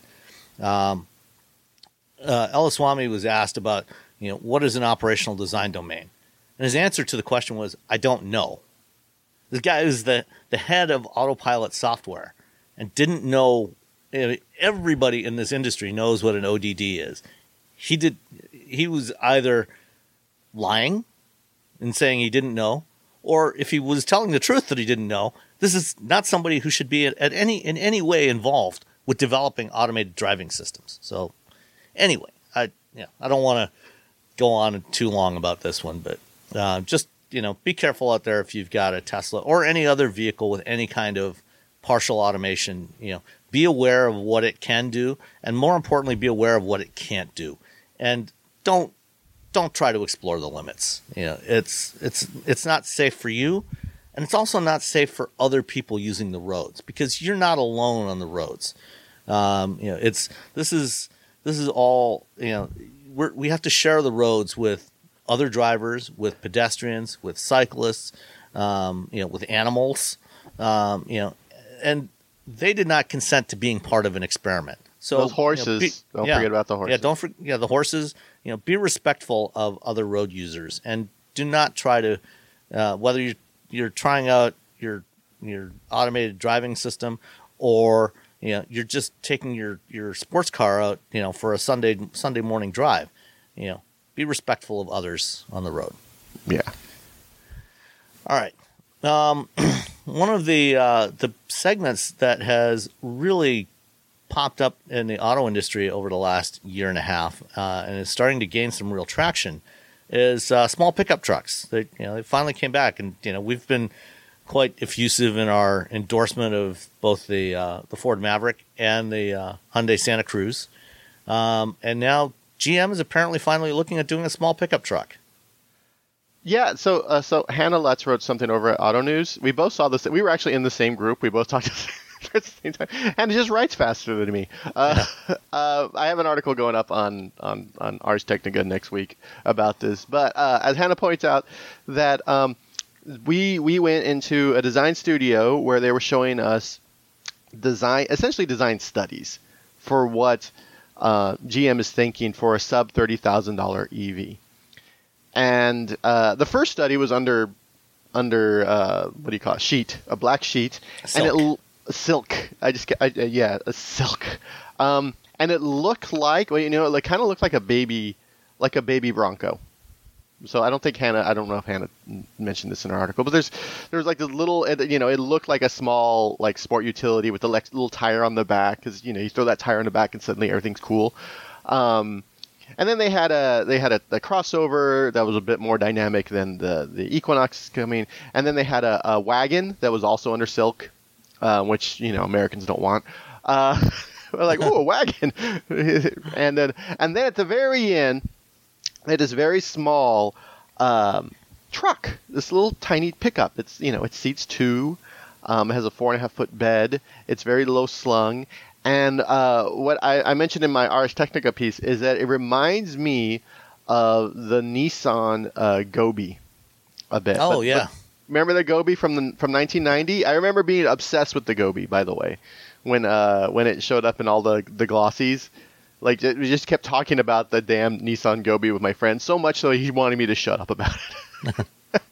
C: Elaswamy was asked about, what is an operational design domain, and his answer to the question was, "I don't know." This guy is the head of Autopilot Software, and didn't know. Everybody in this industry knows what an ODD is. He was either lying and saying he didn't know, or if he was telling the truth that he didn't know, this is not somebody who should be in any way involved with developing automated driving systems. So anyway, I don't want to go on too long about this one, but just be careful out there if you've got a Tesla or any other vehicle with any kind of partial automation. Be aware of what it can do, and more importantly, be aware of what it can't do. And don't try to explore the limits. It's not safe for you, and it's also not safe for other people using the roads, because you're not alone on the roads. This is all, we have to share the roads with other drivers, with pedestrians, with cyclists, with animals, and they did not consent to being part of an experiment. So
D: those horses, don't forget about the horses.
C: The horses. Be respectful of other road users, and do not try to, whether you're trying out your automated driving system, or you're just taking your sports car out, for a Sunday morning drive. Be respectful of others on the road.
D: Yeah.
C: All right. One of the segments that has really popped up in the auto industry over the last year and a half, and is starting to gain some real traction, is small pickup trucks. They finally came back, and we've been quite effusive in our endorsement of both the Ford Maverick and the Hyundai Santa Cruz, and now GM is apparently finally looking at doing a small pickup truck.
D: Yeah, so Hannah Lutz wrote something over at Auto News. We both saw this. We were actually in the same group. We both talked at the same time. Hannah just writes faster than me. I have an article going up on Ars Technica next week about this. But as Hannah points out, that we went into a design studio where they were showing us essentially design studies for what GM is thinking for a sub $30,000 EV. And the first study was under what do you call it? Sheet, a black sheet,
C: Silk.
D: Silk. A silk. And it looked like, it kind of looked like a baby Bronco. So I don't know if Hannah mentioned this in her article, but there's like this little, it looked like a small like sport utility with a little tire on the back, because you throw that tire on the back and suddenly everything's cool. And then they had a crossover that was a bit more dynamic than the Equinox coming, and then they had a wagon that was also under silk, which Americans don't want. We're like, ooh, a wagon, and then at the very end, they had this very small truck, this little tiny pickup. It's it seats two, it has a 4.5-foot bed. It's very low slung. And what I mentioned in my Ars Technica piece is that it reminds me of the Nissan Gobi a bit.
C: Oh, yeah.
D: Remember the Gobi from 1990? I remember being obsessed with the Gobi, by the way, when it showed up in all the glossies. Like, we just kept talking about the damn Nissan Gobi with my friend, so much so he wanted me to shut up about it.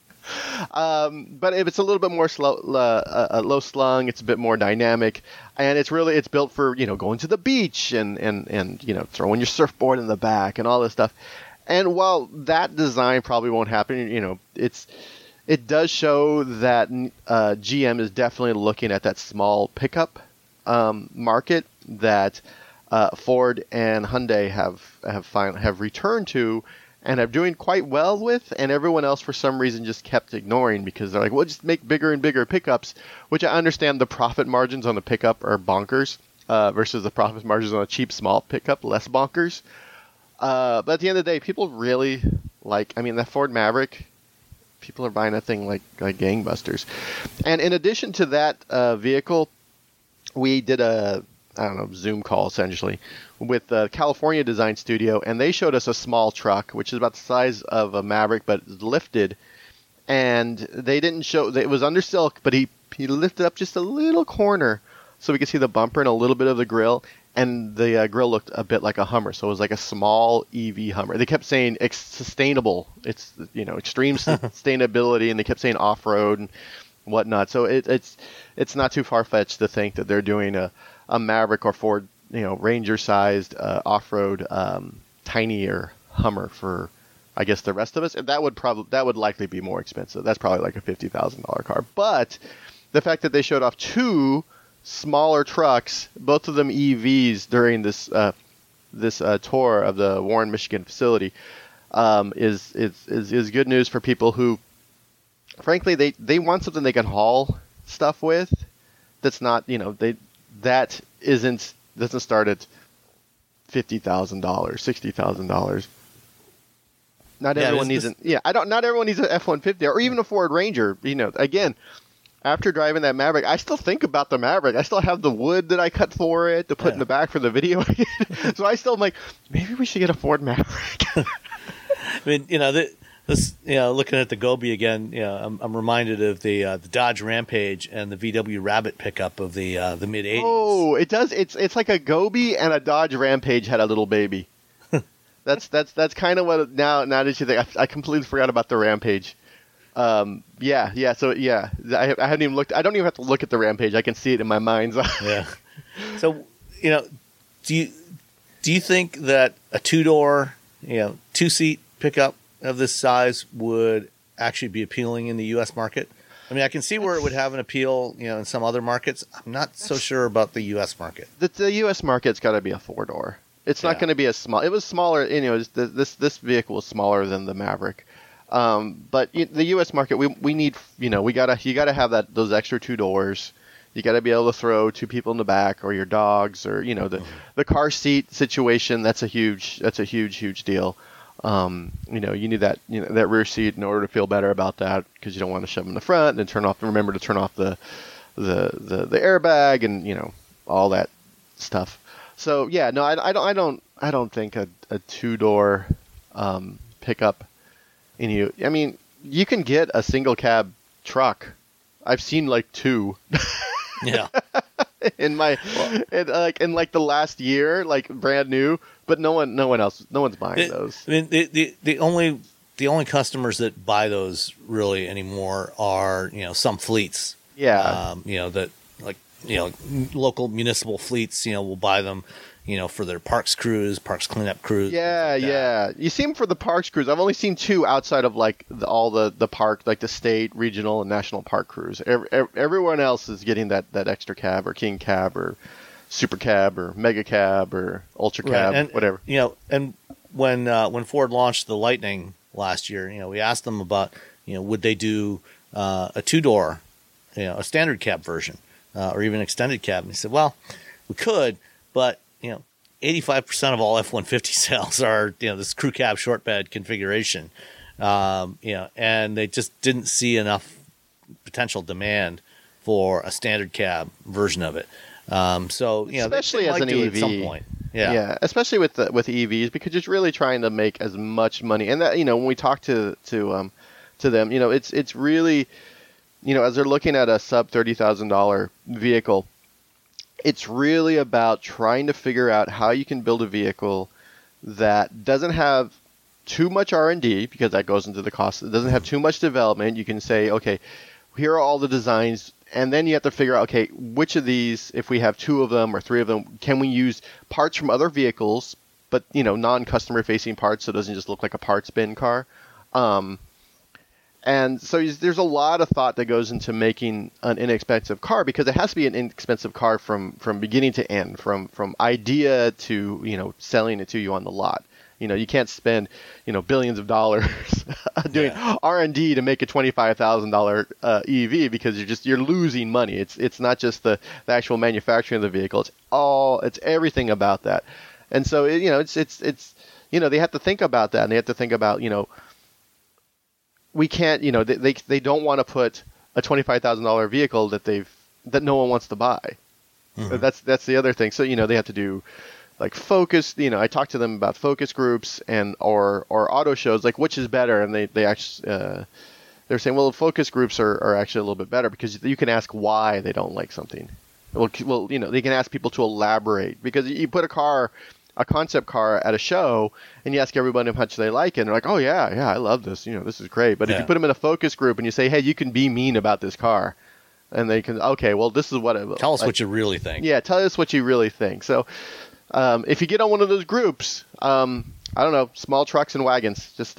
D: But if it's a little bit more low slung, it's a bit more dynamic, and it's built for going to the beach and throwing your surfboard in the back and all this stuff. And while that design probably won't happen, it does show that GM is definitely looking at that small pickup market that Ford and Hyundai have returned to, and are doing quite well with, and everyone else for some reason just kept ignoring, because they're like, well, just make bigger and bigger pickups, which I understand the profit margins on the pickup are bonkers versus the profit margins on a cheap small pickup, less bonkers. But at the end of the day, people really that Ford Maverick, people are buying that thing like gangbusters. And in addition to that vehicle, we did a Zoom call essentially with the California Design Studio, and they showed us a small truck, which is about the size of a Maverick, but lifted. And they didn't show, it was under silk, but he lifted up just a little corner so we could see the bumper and a little bit of the grill. And the grill looked a bit like a Hummer, so it was like a small EV Hummer. They kept saying sustainable. It's extreme sustainability, and they kept saying off-road and whatnot. So it's not too far-fetched to think that they're doing a Maverick or Ford Ranger-sized off-road tinier Hummer for, I guess, the rest of us. And that would likely be more expensive. That's probably like a $50,000 car. But the fact that they showed off two smaller trucks, both of them EVs, during this tour of the Warren, Michigan facility, is good news for people who, frankly, they want something they can haul stuff with. That's not doesn't start at $50,000, $60,000. Not everyone needs not everyone needs an F-150 or even a Ford Ranger. Again, after driving that Maverick, I still think about the Maverick. I still have the wood that I cut for it to put in the back for the video. So I still am like, maybe we should get a Ford Maverick.
C: I mean, looking at the Gobi again, I'm reminded of the Dodge Rampage and the VW Rabbit pickup of the mid '80s.
D: Oh, it does. It's like a Gobi and a Dodge Rampage had a little baby. That's kind of what now that you think. I completely forgot about the Rampage. So I hadn't even looked. I don't even have to look at the Rampage. I can see it in my mind's eye.
C: Yeah. So do you think that a two-door 2-seat pickup of this size would actually be appealing in the U.S. market? I mean, I can see where it would have an appeal, in some other markets. I'm not so sure about the U.S. market.
D: The U.S. market's got to be a 4-door. It's not going to be as small. It was smaller. This vehicle was smaller than the Maverick. But the U.S. market, we need, you gotta have those extra 2 doors. You got to be able to throw 2 people in the back, or your dogs, or the car seat situation. That's a huge deal. You need that that rear seat in order to feel better about that, because you don't want to shove them in the front and then remember to turn off the airbag and all that stuff. So yeah, no, I don't think a 2-door pickup. I mean, you can get a single cab truck. I've seen like 2.
C: Yeah.
D: in the last year, like brand new, but no one's buying those.
C: I mean, the only customers that buy those really anymore are some fleets.
D: Yeah.
C: Local municipal fleets, will buy them, for their parks cleanup crews.
D: Yeah, yeah. You see them for the parks crews. I've only seen 2 outside of all the park, like the state, regional, and national park crews. Everyone else is getting that extra cab or king cab or super cab or mega cab or ultra cab,
C: and,
D: whatever.
C: And when Ford launched the Lightning last year, we asked them about, would they do a 2-door, a standard cab version. Or even extended cab. And he said, well, we could, but 85% of all F-150 sales are this crew cab short bed configuration, and they just didn't see enough potential demand for a standard cab version of it. So
D: especially as an EV
C: at some point.
D: Yeah, especially with EVs, because it's really trying to make as much money. And that when we talk to them, it's really. As they're looking at a sub $30,000 vehicle, it's really about trying to figure out how you can build a vehicle that doesn't have too much R&D, because that goes into the cost. It doesn't have too much development. You can say, okay, here are all the designs, and then you have to figure out, okay, which of these, if we have 2 of them or 3 of them, can we use parts from other vehicles, but non-customer facing parts, so it doesn't just look like a parts bin car. And so there's a lot of thought that goes into making an inexpensive car, because it has to be an inexpensive car from beginning to end, from idea to selling it to you on the lot. You can't spend billions of dollars doing R&D to make a $25,000 EV, because you're losing money. It's not just the actual manufacturing of the vehicle. It's everything about that. And so they have to think about that, and they have to think about we can't, they don't want to put a $25,000 vehicle that no one wants to buy. Mm-hmm. That's the other thing. So, they have to do like focus, I talked to them about focus groups or auto shows, like which is better. And they actually, they're saying, well, focus groups are actually a little bit better, because you can ask why they don't like something. Well, they can ask people to elaborate, because you put a concept car at a show and you ask everybody how much they like it, and they're like, oh yeah, I love this, this is great. But if you put them in a focus group and you say, hey, you can be mean about this car, and they can, okay, well, this is what tell
C: us what you really think.
D: Yeah, tell us what you really think. So if you get on one of those groups, I don't know, small trucks and wagons, just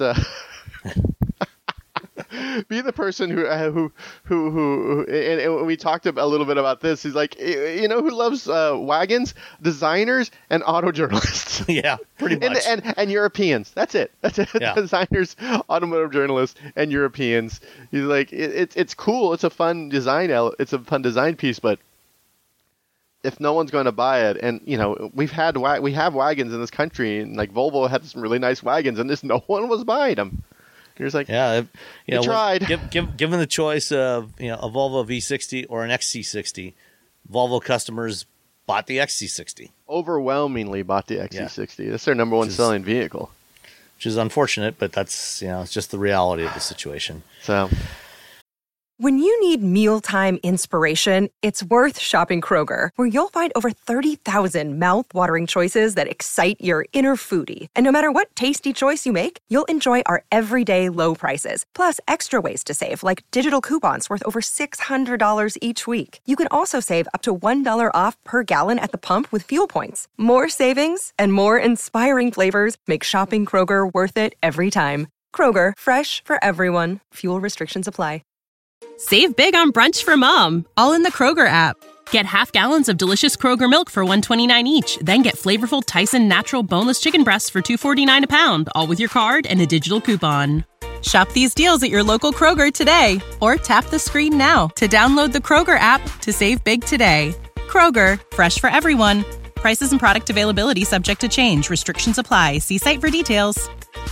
D: be the person who and we talked a little bit about this. He's like, who loves wagons? Designers and auto journalists.
C: Yeah, pretty much.
D: and Europeans. That's it. Yeah. Designers, automotive journalists, and Europeans. He's like, it's cool. It's a fun design. It's a fun design piece, but if no one's going to buy it, and we have wagons in this country, and like Volvo had some really nice wagons, and just no one was buying them. You're just like, you tried.
C: Given the choice of a Volvo V60 or an XC60, Volvo customers bought the XC60.
D: Overwhelmingly bought the XC60. Yeah. That's their number one selling vehicle.
C: Which is unfortunate, but that's it's just the reality of the situation.
D: So,
H: when you need mealtime inspiration, it's worth shopping Kroger, where you'll find over 30,000 mouth-watering choices that excite your inner foodie. And no matter what tasty choice you make, you'll enjoy our everyday low prices, plus extra ways to save, like digital coupons worth over $600 each week. You can also save up to $1 off per gallon at the pump with fuel points. More savings and more inspiring flavors make shopping Kroger worth it every time. Kroger, fresh for everyone. Fuel restrictions apply.
I: Save big on brunch for mom, all in the Kroger app. Get half gallons of delicious Kroger milk for $1.29 each. Then get flavorful Tyson natural boneless chicken breasts for $2.49 a pound, all with your card and a digital coupon. Shop these deals at your local Kroger today, or tap the screen now to download the Kroger app to save big today. Kroger, fresh for everyone. Prices and product availability subject to change. Restrictions apply. See site for details.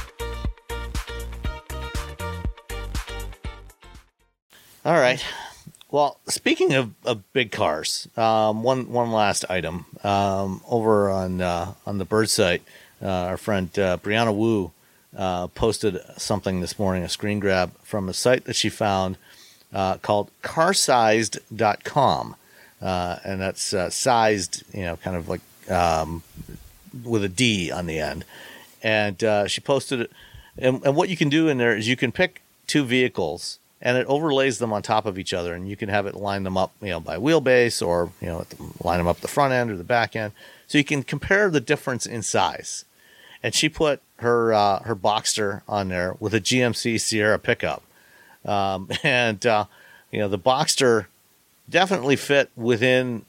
C: All right. Well, speaking of big cars, one last item. Over on the Bird site, our friend Brianna Wu posted something this morning, a screen grab from a site that she found called carsized.com. And that's sized, kind of like with a D on the end. And she posted it. And what you can do in there is you can pick two vehicles, and it overlays them on top of each other, and you can have it line them up, by wheelbase, or line them up the front end or the back end, so you can compare the difference in size. And she put her Boxster on there with a GMC Sierra pickup, and the Boxster definitely fit within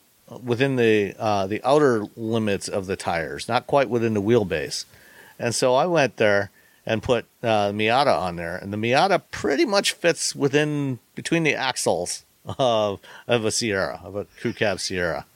C: the outer limits of the tires, not quite within the wheelbase. And so I went there and put Miata on there, and the Miata pretty much fits between the axles of a Sierra, of a crew cab Sierra.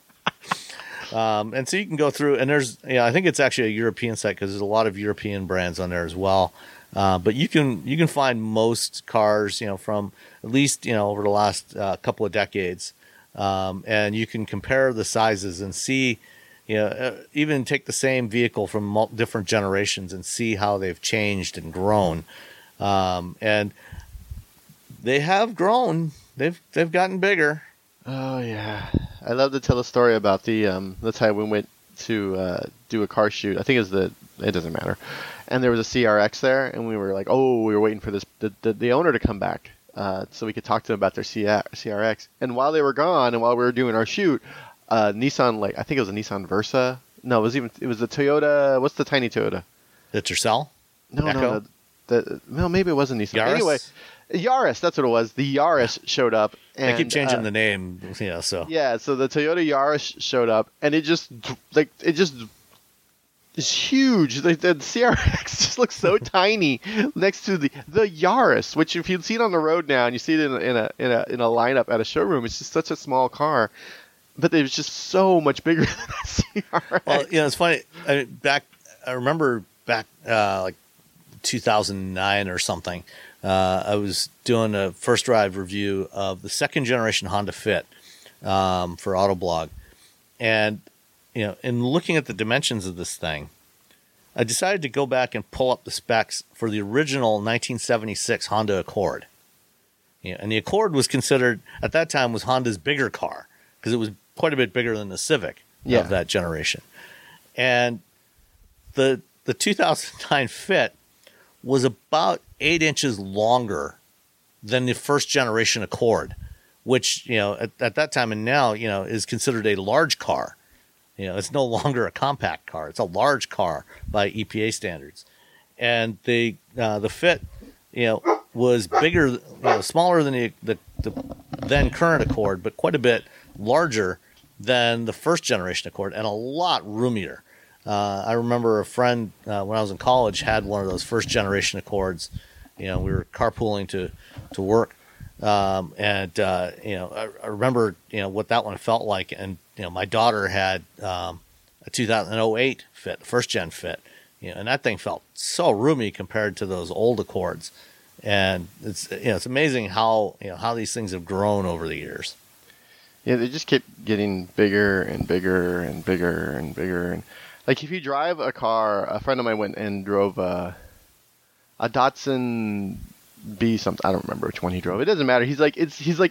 C: And so you can go through, and there's, I think it's actually a European site because there's a lot of European brands on there as well. But you can find most cars, from at least, over the last couple of decades. And you can compare the sizes and see, even take the same vehicle from different generations and see how they've changed and grown. And they have grown. They've gotten bigger.
D: Oh yeah, I love to tell a story about the time we went to do a car shoot. I think it doesn't matter. And there was a CRX there, and we were like, we were waiting for the owner to come back so we could talk to them about their CRX. And while they were gone, and while we were doing our shoot, Nissan, I think it was a Nissan Versa. No, it was the Toyota. What's the tiny Toyota?
C: The Tercel?
D: No, maybe it wasn't Nissan.
C: Yaris?
D: Anyway, Yaris, that's what it was. The Yaris showed up. And,
C: I keep changing the name, so.
D: Yeah, so the Toyota Yaris showed up, and it just is huge. The CRX just looks so tiny next to the Yaris, which if you see it on the road now and you see it in a lineup at a showroom, it's just such a small car. But it was just so much bigger than a CRX.
C: Well, it's funny. I remember back 2009 or something. I was doing a first drive review of the second generation Honda Fit for Autoblog, and in looking at the dimensions of this thing, I decided to go back and pull up the specs for the original 1976 Honda Accord. And the Accord was considered at that time was Honda's bigger car because it was quite a bit bigger than the Civic of that generation. And the 2009 Fit was about 8 inches longer than the first generation Accord, which, at that time and now, is considered a large car. It's no longer a compact car. It's a large car by EPA standards. And the Fit, was bigger, smaller than the then current Accord, but quite a bit larger than the first generation Accord and a lot roomier. I remember a friend when I was in college had one of those first generation Accords. We were carpooling to work, and I remember what that one felt like. And my daughter had a 2008 Fit, first gen Fit, and that thing felt so roomy compared to those old Accords. And it's amazing how these things have grown over the years.
D: Yeah, they just keep getting bigger and bigger and bigger and bigger. And like if you drive a car, a friend of mine went and drove a Datsun B something. I don't remember which one he drove. It doesn't matter. He has a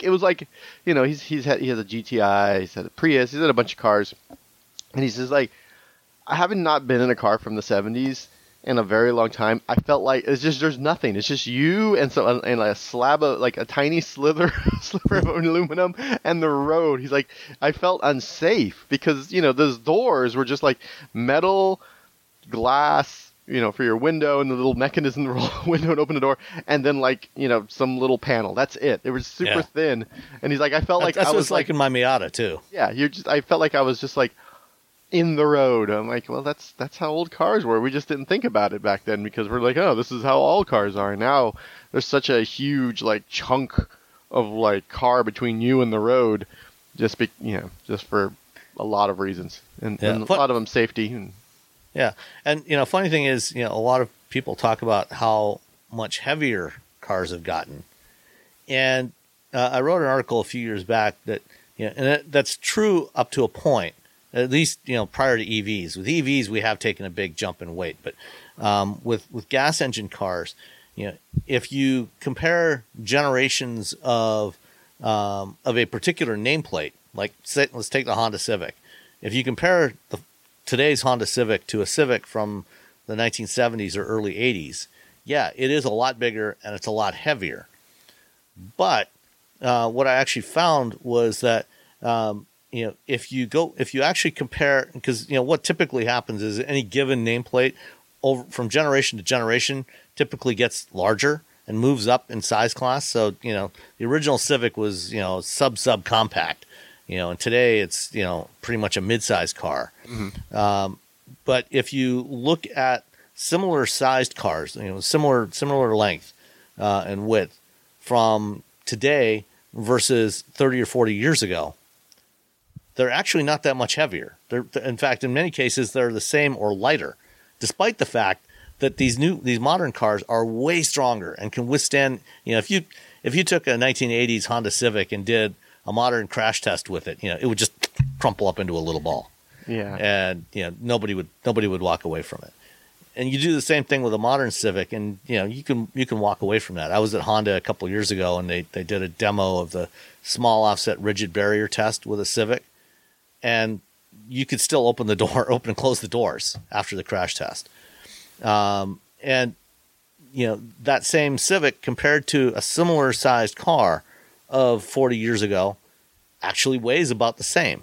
D: GTI. He's had a Prius. He's had a bunch of cars, and he says I haven't not been in a car from the 70s in a very long time. I felt like there's nothing. It's just you and a slab of a tiny sliver of aluminum and the road. He's like, I felt unsafe because those doors were just like metal, glass, for your window and the little mechanism to roll the window and open the door, and then like, some little panel. That's it. It was super thin. And he's like, I felt like
C: that's
D: I
C: what
D: was
C: it's like in my Miata too.
D: Yeah, I felt like I was just like in the road. I'm like, well, that's how old cars were. We just didn't think about it back then because we're like, oh, this is how all cars are. Now there's such a huge like chunk of like car between you and the road, just for a lot of reasons, and a lot of them safety.
C: Yeah, and funny thing is, a lot of people talk about how much heavier cars have gotten, and I wrote an article a few years back that and that's true up to a point, at least prior to EVs. With EVs, we have taken a big jump in weight, but with gas engine cars, if you compare generations of a particular nameplate, like let's take the Honda Civic. If you compare today's Honda Civic to a Civic from the 1970s or early 80s, yeah, it is a lot bigger and it's a lot heavier. But what I actually found was that if you actually compare, because what typically happens is any given nameplate from generation to generation typically gets larger and moves up in size class. So the original Civic was sub compact. And today it's, pretty much a mid-sized car. Mm-hmm. But if you look at similar sized cars, similar length and width from today versus 30 or 40 years ago, they're actually not that much heavier. In fact, in many cases, they're the same or lighter, despite the fact that these modern cars are way stronger and can withstand, if you took a 1980s Honda Civic and did a modern crash test with it, it would just crumple up into a little ball.
D: Yeah.
C: And nobody would walk away from it. And you do the same thing with a modern Civic, and you can walk away from that. I was at Honda a couple of years ago, and they did a demo of the small offset rigid barrier test with a Civic, and you could still open and close the doors after the crash test. And that same Civic compared to a similar sized car of 40 years ago actually weighs about the same.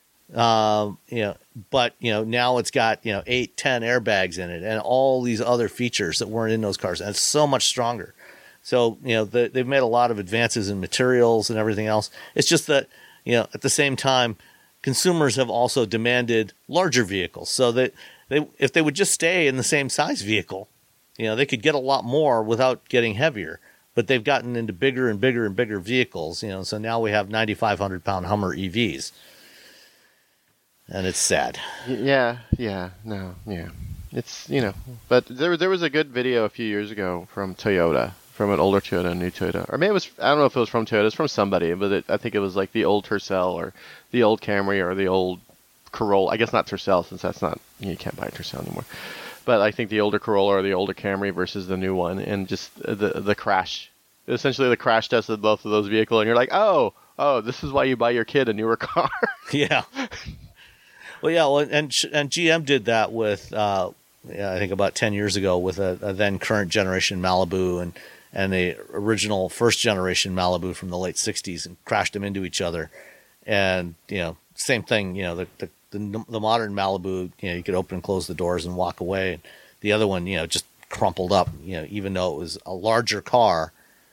C: But now it's got 8, 10 airbags in it and all these other features that weren't in those cars, and it's so much stronger. So they've made a lot of advances in materials and everything else. It's just that at the same time, consumers have also demanded larger vehicles, so that if they would just stay in the same size vehicle, they could get a lot more without getting heavier. But they've gotten into bigger and bigger and bigger vehicles, so now we have 9,500-pound Hummer EVs. And it's sad.
D: Yeah. It's, but there was a good video a few years ago from Toyota, from an older Toyota, a new Toyota. Or maybe I don't know if it was from Toyota, it's from somebody, but I think it was like the old Tercel or the old Camry or the old Corolla. I guess not Tercel, since that's not, you can't buy a Tercel anymore. But I think the older Corolla or the older Camry versus the new one, and just the crash, essentially the crash test of both of those vehicles, and you're like, oh, this is why you buy your kid a newer car.
C: Yeah. Well, and GM did that with, I think about 10 years ago with a then current generation Malibu and the original first generation Malibu from the late 60s, and crashed them into each other. And, same thing, the modern Malibu, you could open and close the doors and walk away. And the other one, just crumpled up, even though it was a larger car,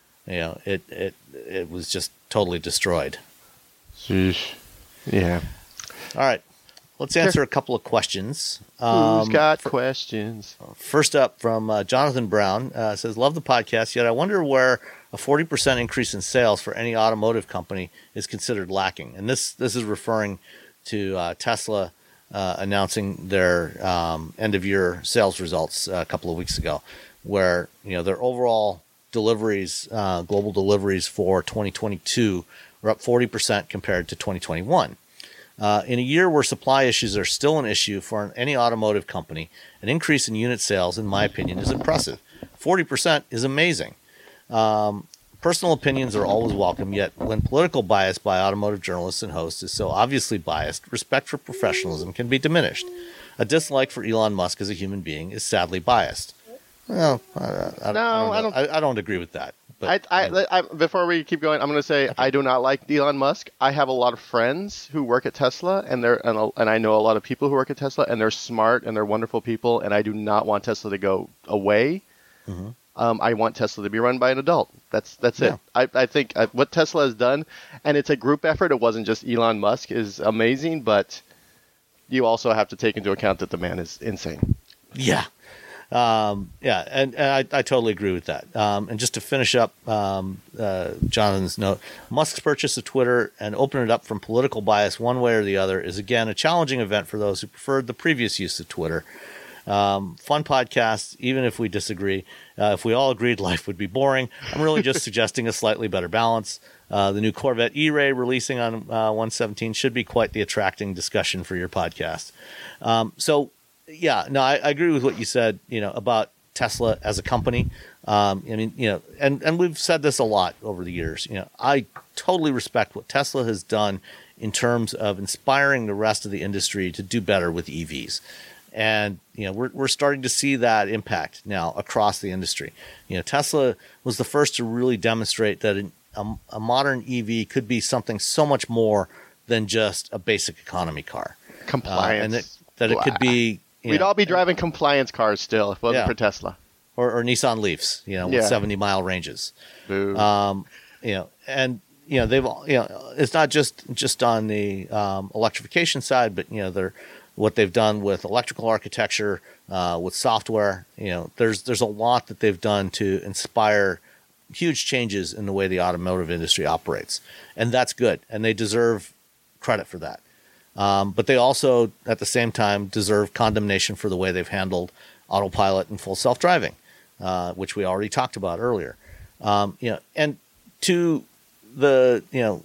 C: it was just totally destroyed.
D: Sheesh. Yeah.
C: All right. Let's answer a couple of questions.
D: Who's got questions?
C: First up from Jonathan Brown, says, love the podcast, yet I wonder where a 40% increase in sales for any automotive company is considered lacking. And this is referring to Tesla announcing their end-of-year sales results a couple of weeks ago, where their overall deliveries, global deliveries for 2022 were up 40% compared to 2021. In a year where supply issues are still an issue for any automotive company, an increase in unit sales, in my opinion, is impressive. 40% is amazing. Personal opinions are always welcome, yet when political bias by automotive journalists and hosts is so obviously biased, respect for professionalism can be diminished. A dislike for Elon Musk as a human being is sadly biased. Well, I don't agree with that. But
D: I before we keep going, I'm going to say I do not like Elon Musk. I have a lot of friends who work at Tesla, and I know a lot of people who work at Tesla, and they're smart and they're wonderful people, and I do not want Tesla to go away. Mm-hmm. I want Tesla to be run by an adult. That's it. I think what Tesla has done, and it's a group effort. It wasn't just Elon Musk, is amazing, but you also have to take into account that the man is insane.
C: Yeah. And I totally agree with that. And just to finish up Jonathan's note, Musk's purchase of Twitter and opening it up from political bias one way or the other is, again, a challenging event for those who preferred the previous use of Twitter. Fun podcast, even if we disagree. If we all agreed, life would be boring. I'm really just suggesting a slightly better balance. The new Corvette E-Ray releasing on 117 should be quite the attracting discussion for your podcast. I agree with what you said, about Tesla as a company. And we've said this a lot over the years. I totally respect what Tesla has done in terms of inspiring the rest of the industry to do better with EVs. And, we're starting to see that impact now across the industry. Tesla was the first to really demonstrate that a modern EV could be something so much more than just a basic economy car.
D: Compliance.
C: And that it could be...
D: We'd all be driving compliance cars still if it wasn't for Tesla.
C: Or Nissan Leafs, with 70-mile ranges.
D: Boo.
C: They've it's not just on the electrification side, but what they've done with electrical architecture, with software. There's a lot that they've done to inspire huge changes in the way the automotive industry operates, and that's good, and they deserve credit for that. But they also, at the same time, deserve condemnation for the way they've handled autopilot and full self-driving, which we already talked about earlier. And to the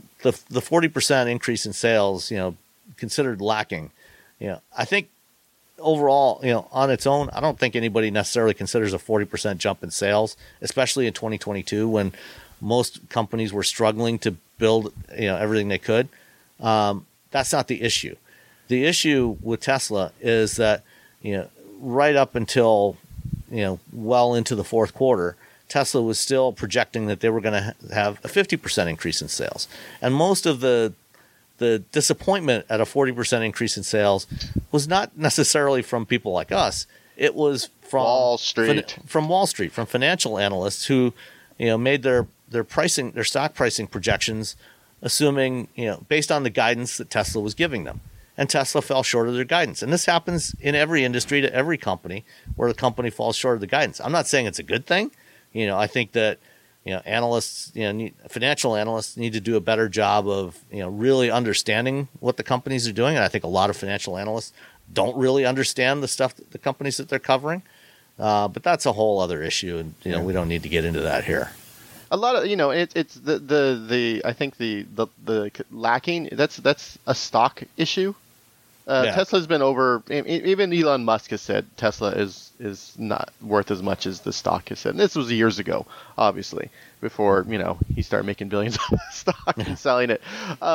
C: 40% increase in sales, considered lacking. I think overall, on its own, I don't think anybody necessarily considers a 40% jump in sales, especially in 2022 when most companies were struggling to build, everything they could. That's not the issue. The issue with Tesla is that, right up until, well into the fourth quarter, Tesla was still projecting that they were going to have a 50% increase in sales. And most of the disappointment at a 40% increase in sales was not necessarily from people like us. It was from
D: Wall Street,
C: from financial analysts who, made their stock pricing projections, assuming, based on the guidance that Tesla was giving them. And Tesla fell short of their guidance. And this happens in every industry to every company where the company falls short of the guidance. I'm not saying it's a good thing. I think that, analysts, financial analysts need to do a better job of, really understanding what the companies are doing. And I think a lot of financial analysts don't really understand the stuff, the companies that they're covering. But that's a whole other issue. And, we don't need to get into that here.
D: A lot of, it's the I think the lacking, that's a stock issue. Tesla's been even Elon Musk has said Tesla is not worth as much as the stock has said. And this was years ago, obviously, before, he started making billions of stock and selling it.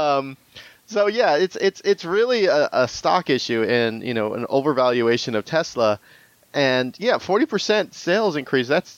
D: So yeah, it's really a stock issue and, an overvaluation of Tesla. And yeah, 40% sales increase. That's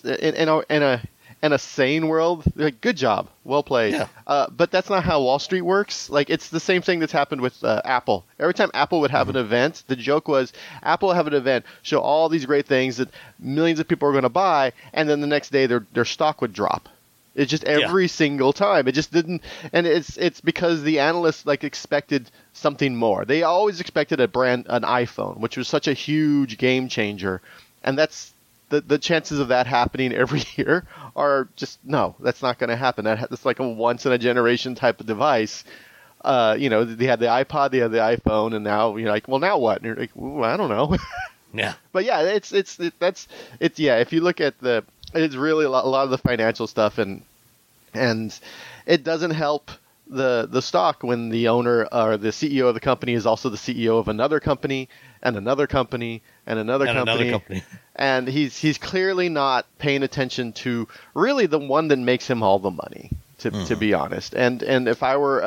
D: in a sane world, like, good job, well played. Yeah. But that's not how Wall Street works. Like, it's the same thing that's happened with Apple. Every time Apple would have an event, the joke was Apple would have an event, show all these great things that millions of people are going to buy, and then the next day their stock would drop. It's just every single time. It just didn't, and it's because the analysts expected something more. They always expected an iPhone, which was such a huge game changer, and that's. The chances of that happening every year are just, no, that's not going to happen. That's like a once-in-a-generation type of device. They had the iPod, they had the iPhone, and now you're like, well, now what? And you're like, ooh, I don't know.
C: Yeah.
D: But yeah, if you look at it's really a lot of the financial stuff, and it doesn't help the stock when the owner or the CEO of the company is also the CEO of another company and another company and another company. And he's clearly not paying attention to really the one that makes him all the money, to be honest. And if I were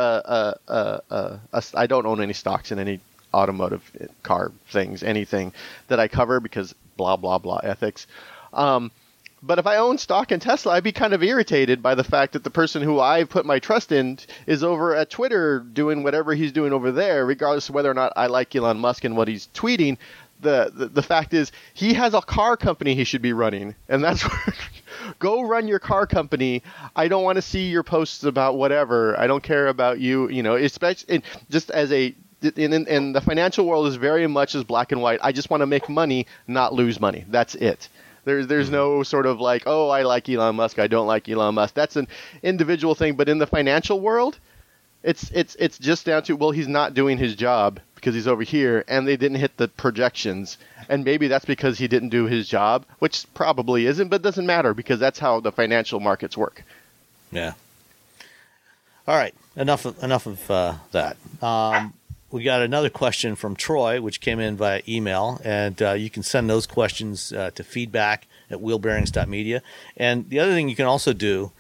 D: I don't own any stocks in any automotive car things, anything that I cover because blah blah blah ethics. But if I own stock in Tesla, I'd be kind of irritated by the fact that the person who I put my trust in is over at Twitter doing whatever he's doing over there, regardless of whether or not I like Elon Musk and what he's tweeting. The fact is, he has a car company he should be running, and that's where go run your car company. I don't want to see your posts about whatever. I don't care about you. Especially just as a in the financial world is very much as black and white. I just want to make money, not lose money. That's it. There's no sort of like, oh, I like Elon Musk, I don't like Elon Musk. That's an individual thing. But in the financial world, it's just down to, well, he's not doing his job because he's over here, and they didn't hit the projections. And maybe that's because he didn't do his job, which probably isn't, but it doesn't matter because that's how the financial markets work.
C: Yeah. All right. Enough of that. We got another question from Troy, which came in via email, and you can send those questions to feedback@wheelbearings.media. And the other thing you can also do,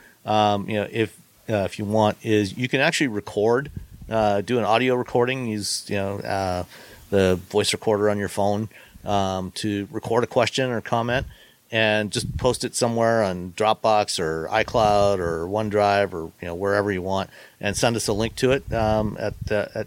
C: if you want, is you can actually record, do an audio recording. Use the voice recorder on your phone to record a question or comment, and just post it somewhere on Dropbox or iCloud or OneDrive or wherever you want, and send us a link to it at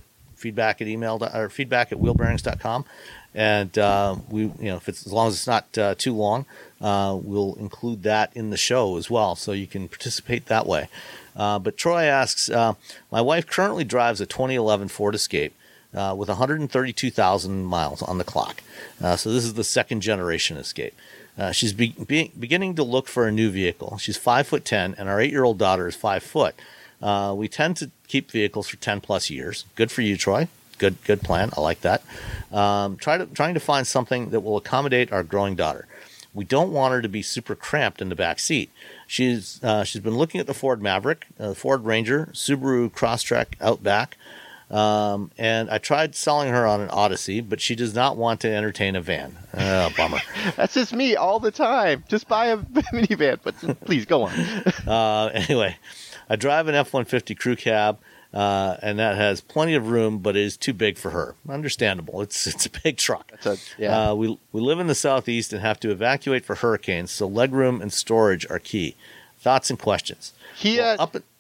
C: feedback@wheelbearings.com, and we, if it's, as long as it's not too long, we'll include that in the show as well, so you can participate that way. But Troy asks, my wife currently drives a 2011 Ford Escape with 132,000 miles on the clock. So this is the second generation Escape. She's beginning to look for a new vehicle. She's 5'10", and our 8-year-old daughter is 5 foot. We tend to keep vehicles for 10 plus years. Good for you, Troy. Good plan. I like that. Trying to find something that will accommodate our growing daughter. We don't want her to be super cramped in the back seat. She's been looking at the Ford Maverick, the Ford Ranger, Subaru Crosstrek Outback, and I tried selling her on an Odyssey, but she does not want to entertain a van. Bummer.
D: That's just me all the time. Just buy a minivan, but please go on.
C: Anyway, I drive an F-150 crew cab, and that has plenty of room, but it is too big for her. Understandable. It's a big truck. We live in the Southeast and have to evacuate for hurricanes, so legroom and storage are key. Thoughts and questions?
D: Kia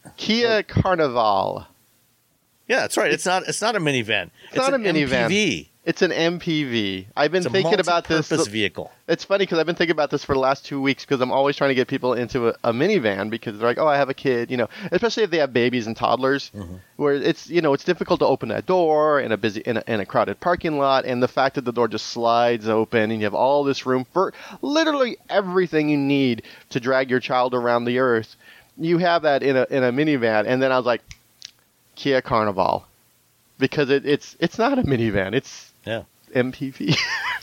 D: Carnival.
C: Yeah, that's right. It's not a minivan.
D: It's not a minivan.
C: MPV.
D: It's an MPV. I've been thinking about this.
C: Multi-purpose vehicle.
D: It's funny because I've been thinking about this for the last 2 weeks because I'm always trying to get people into a minivan because they're like, oh, I have a kid, especially if they have babies and toddlers, where it's difficult to open that door in a crowded parking lot, and the fact that the door just slides open and you have all this room for literally everything you need to drag your child around the earth. You have that in a minivan, and then I was like, Kia Carnival, because it's not a minivan. It's MPV.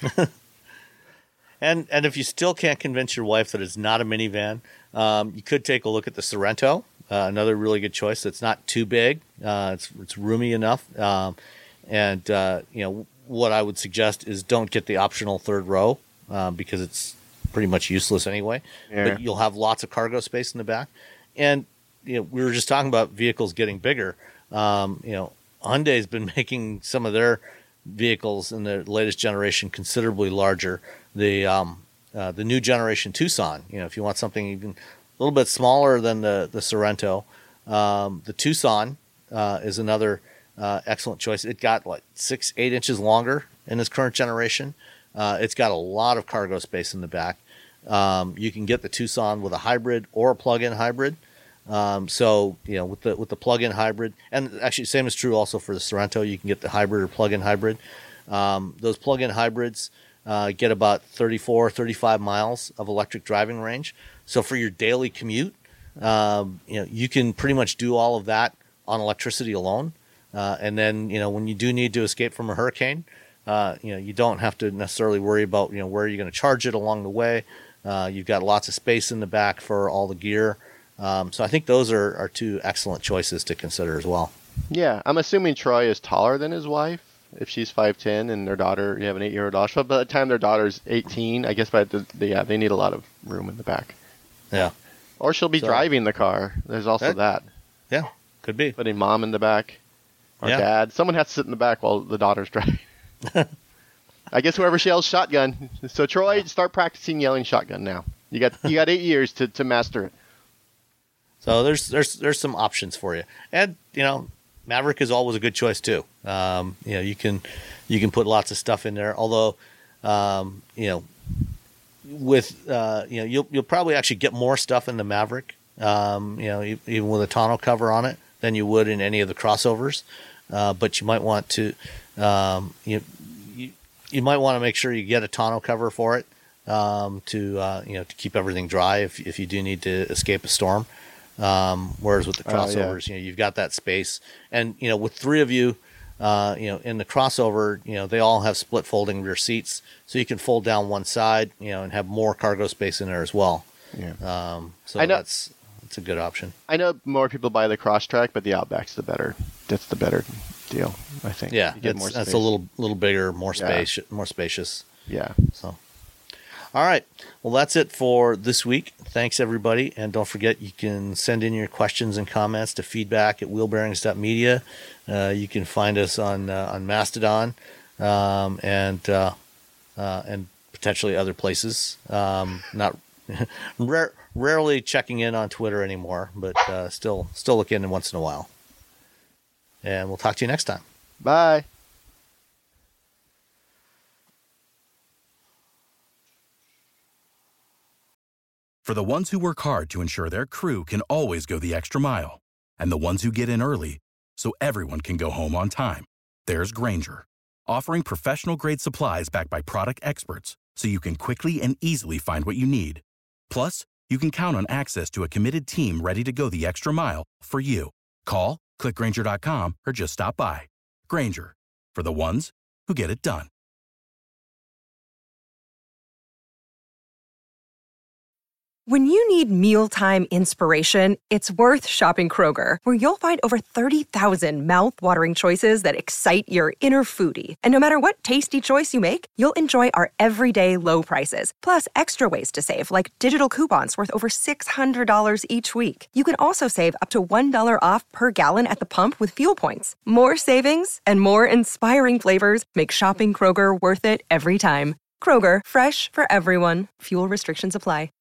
C: And if you still can't convince your wife that it's not a minivan, you could take a look at the Sorento, another really good choice. It's not too big. It's roomy enough. And what I would suggest is don't get the optional third row because it's pretty much useless anyway. Yeah. But you'll have lots of cargo space in the back. And we were just talking about vehicles getting bigger. Hyundai's been making some of their vehicles in the latest generation considerably larger. The new generation Tucson, if you want something even a little bit smaller than the Sorento, the Tucson is another excellent choice. It got 6-8 inches longer in this current generation. It's got a lot of cargo space in the back. You can get the Tucson with a hybrid or a plug-in hybrid. With the plug-in hybrid, and actually same is true also for the Sorento, you can get the hybrid or plug-in hybrid. Those plug-in hybrids get about 35 miles of electric driving range. So for your daily commute, you can pretty much do all of that on electricity alone. And then, when you do need to escape from a hurricane, you don't have to necessarily worry about, where you're going to charge it along the way. You've got lots of space in the back for all the gear. So I think those are two excellent choices to consider as well.
D: Yeah, I'm assuming Troy is taller than his wife. If she's 5'10" and their daughter, you have an 8-year-old daughter. So by the time their daughter's 18, I guess they need a lot of room in the back.
C: Yeah.
D: Or she'll be driving the car. There's also that.
C: Yeah, could be.
D: Putting mom in the back or dad. Someone has to sit in the back while the daughter's driving. I guess whoever yells shotgun. So Troy, start practicing yelling shotgun now. You got 8 years to master it.
C: So there's some options for you, and Maverick is always a good choice too. You can put lots of stuff in there. Although, you'll probably actually get more stuff in the Maverick, even with a tonneau cover on it, than you would in any of the crossovers. But you might want to, you might want to make sure you get a tonneau cover for it, to keep everything dry if you do need to escape a storm. Whereas with the crossovers, you've got that space, and with 3 of you, in the crossover, they all have split folding rear seats, so you can fold down one side, and have more cargo space in there as well.
D: Yeah.
C: So that's a good option.
D: I know more people buy the Crosstrek, but the Outback's that's the better deal, I think.
C: Yeah,
D: you get more space.
C: That's a little bigger, more spacious.
D: Yeah.
C: So. All right. Well, that's it for this week. Thanks, everybody. And don't forget, you can send in your questions and comments to feedback@wheelbearings.media. You can find us on Mastodon and potentially other places. Not rarely checking in on Twitter anymore, but still look in once in a while. And we'll talk to you next time.
D: Bye.
J: For the ones who work hard to ensure their crew can always go the extra mile, and the ones who get in early so everyone can go home on time, there's Grainger, offering professional-grade supplies backed by product experts so you can quickly and easily find what you need. Plus, you can count on access to a committed team ready to go the extra mile for you. Call, click Grainger.com, or just stop by. Grainger, for the ones who get it done.
H: When you need mealtime inspiration, it's worth shopping Kroger, where you'll find over 30,000 mouth-watering choices that excite your inner foodie. And no matter what tasty choice you make, you'll enjoy our everyday low prices, plus extra ways to save, like digital coupons worth over $600 each week. You can also save up to $1 off per gallon at the pump with fuel points. More savings and more inspiring flavors make shopping Kroger worth it every time. Kroger, fresh for everyone. Fuel restrictions apply.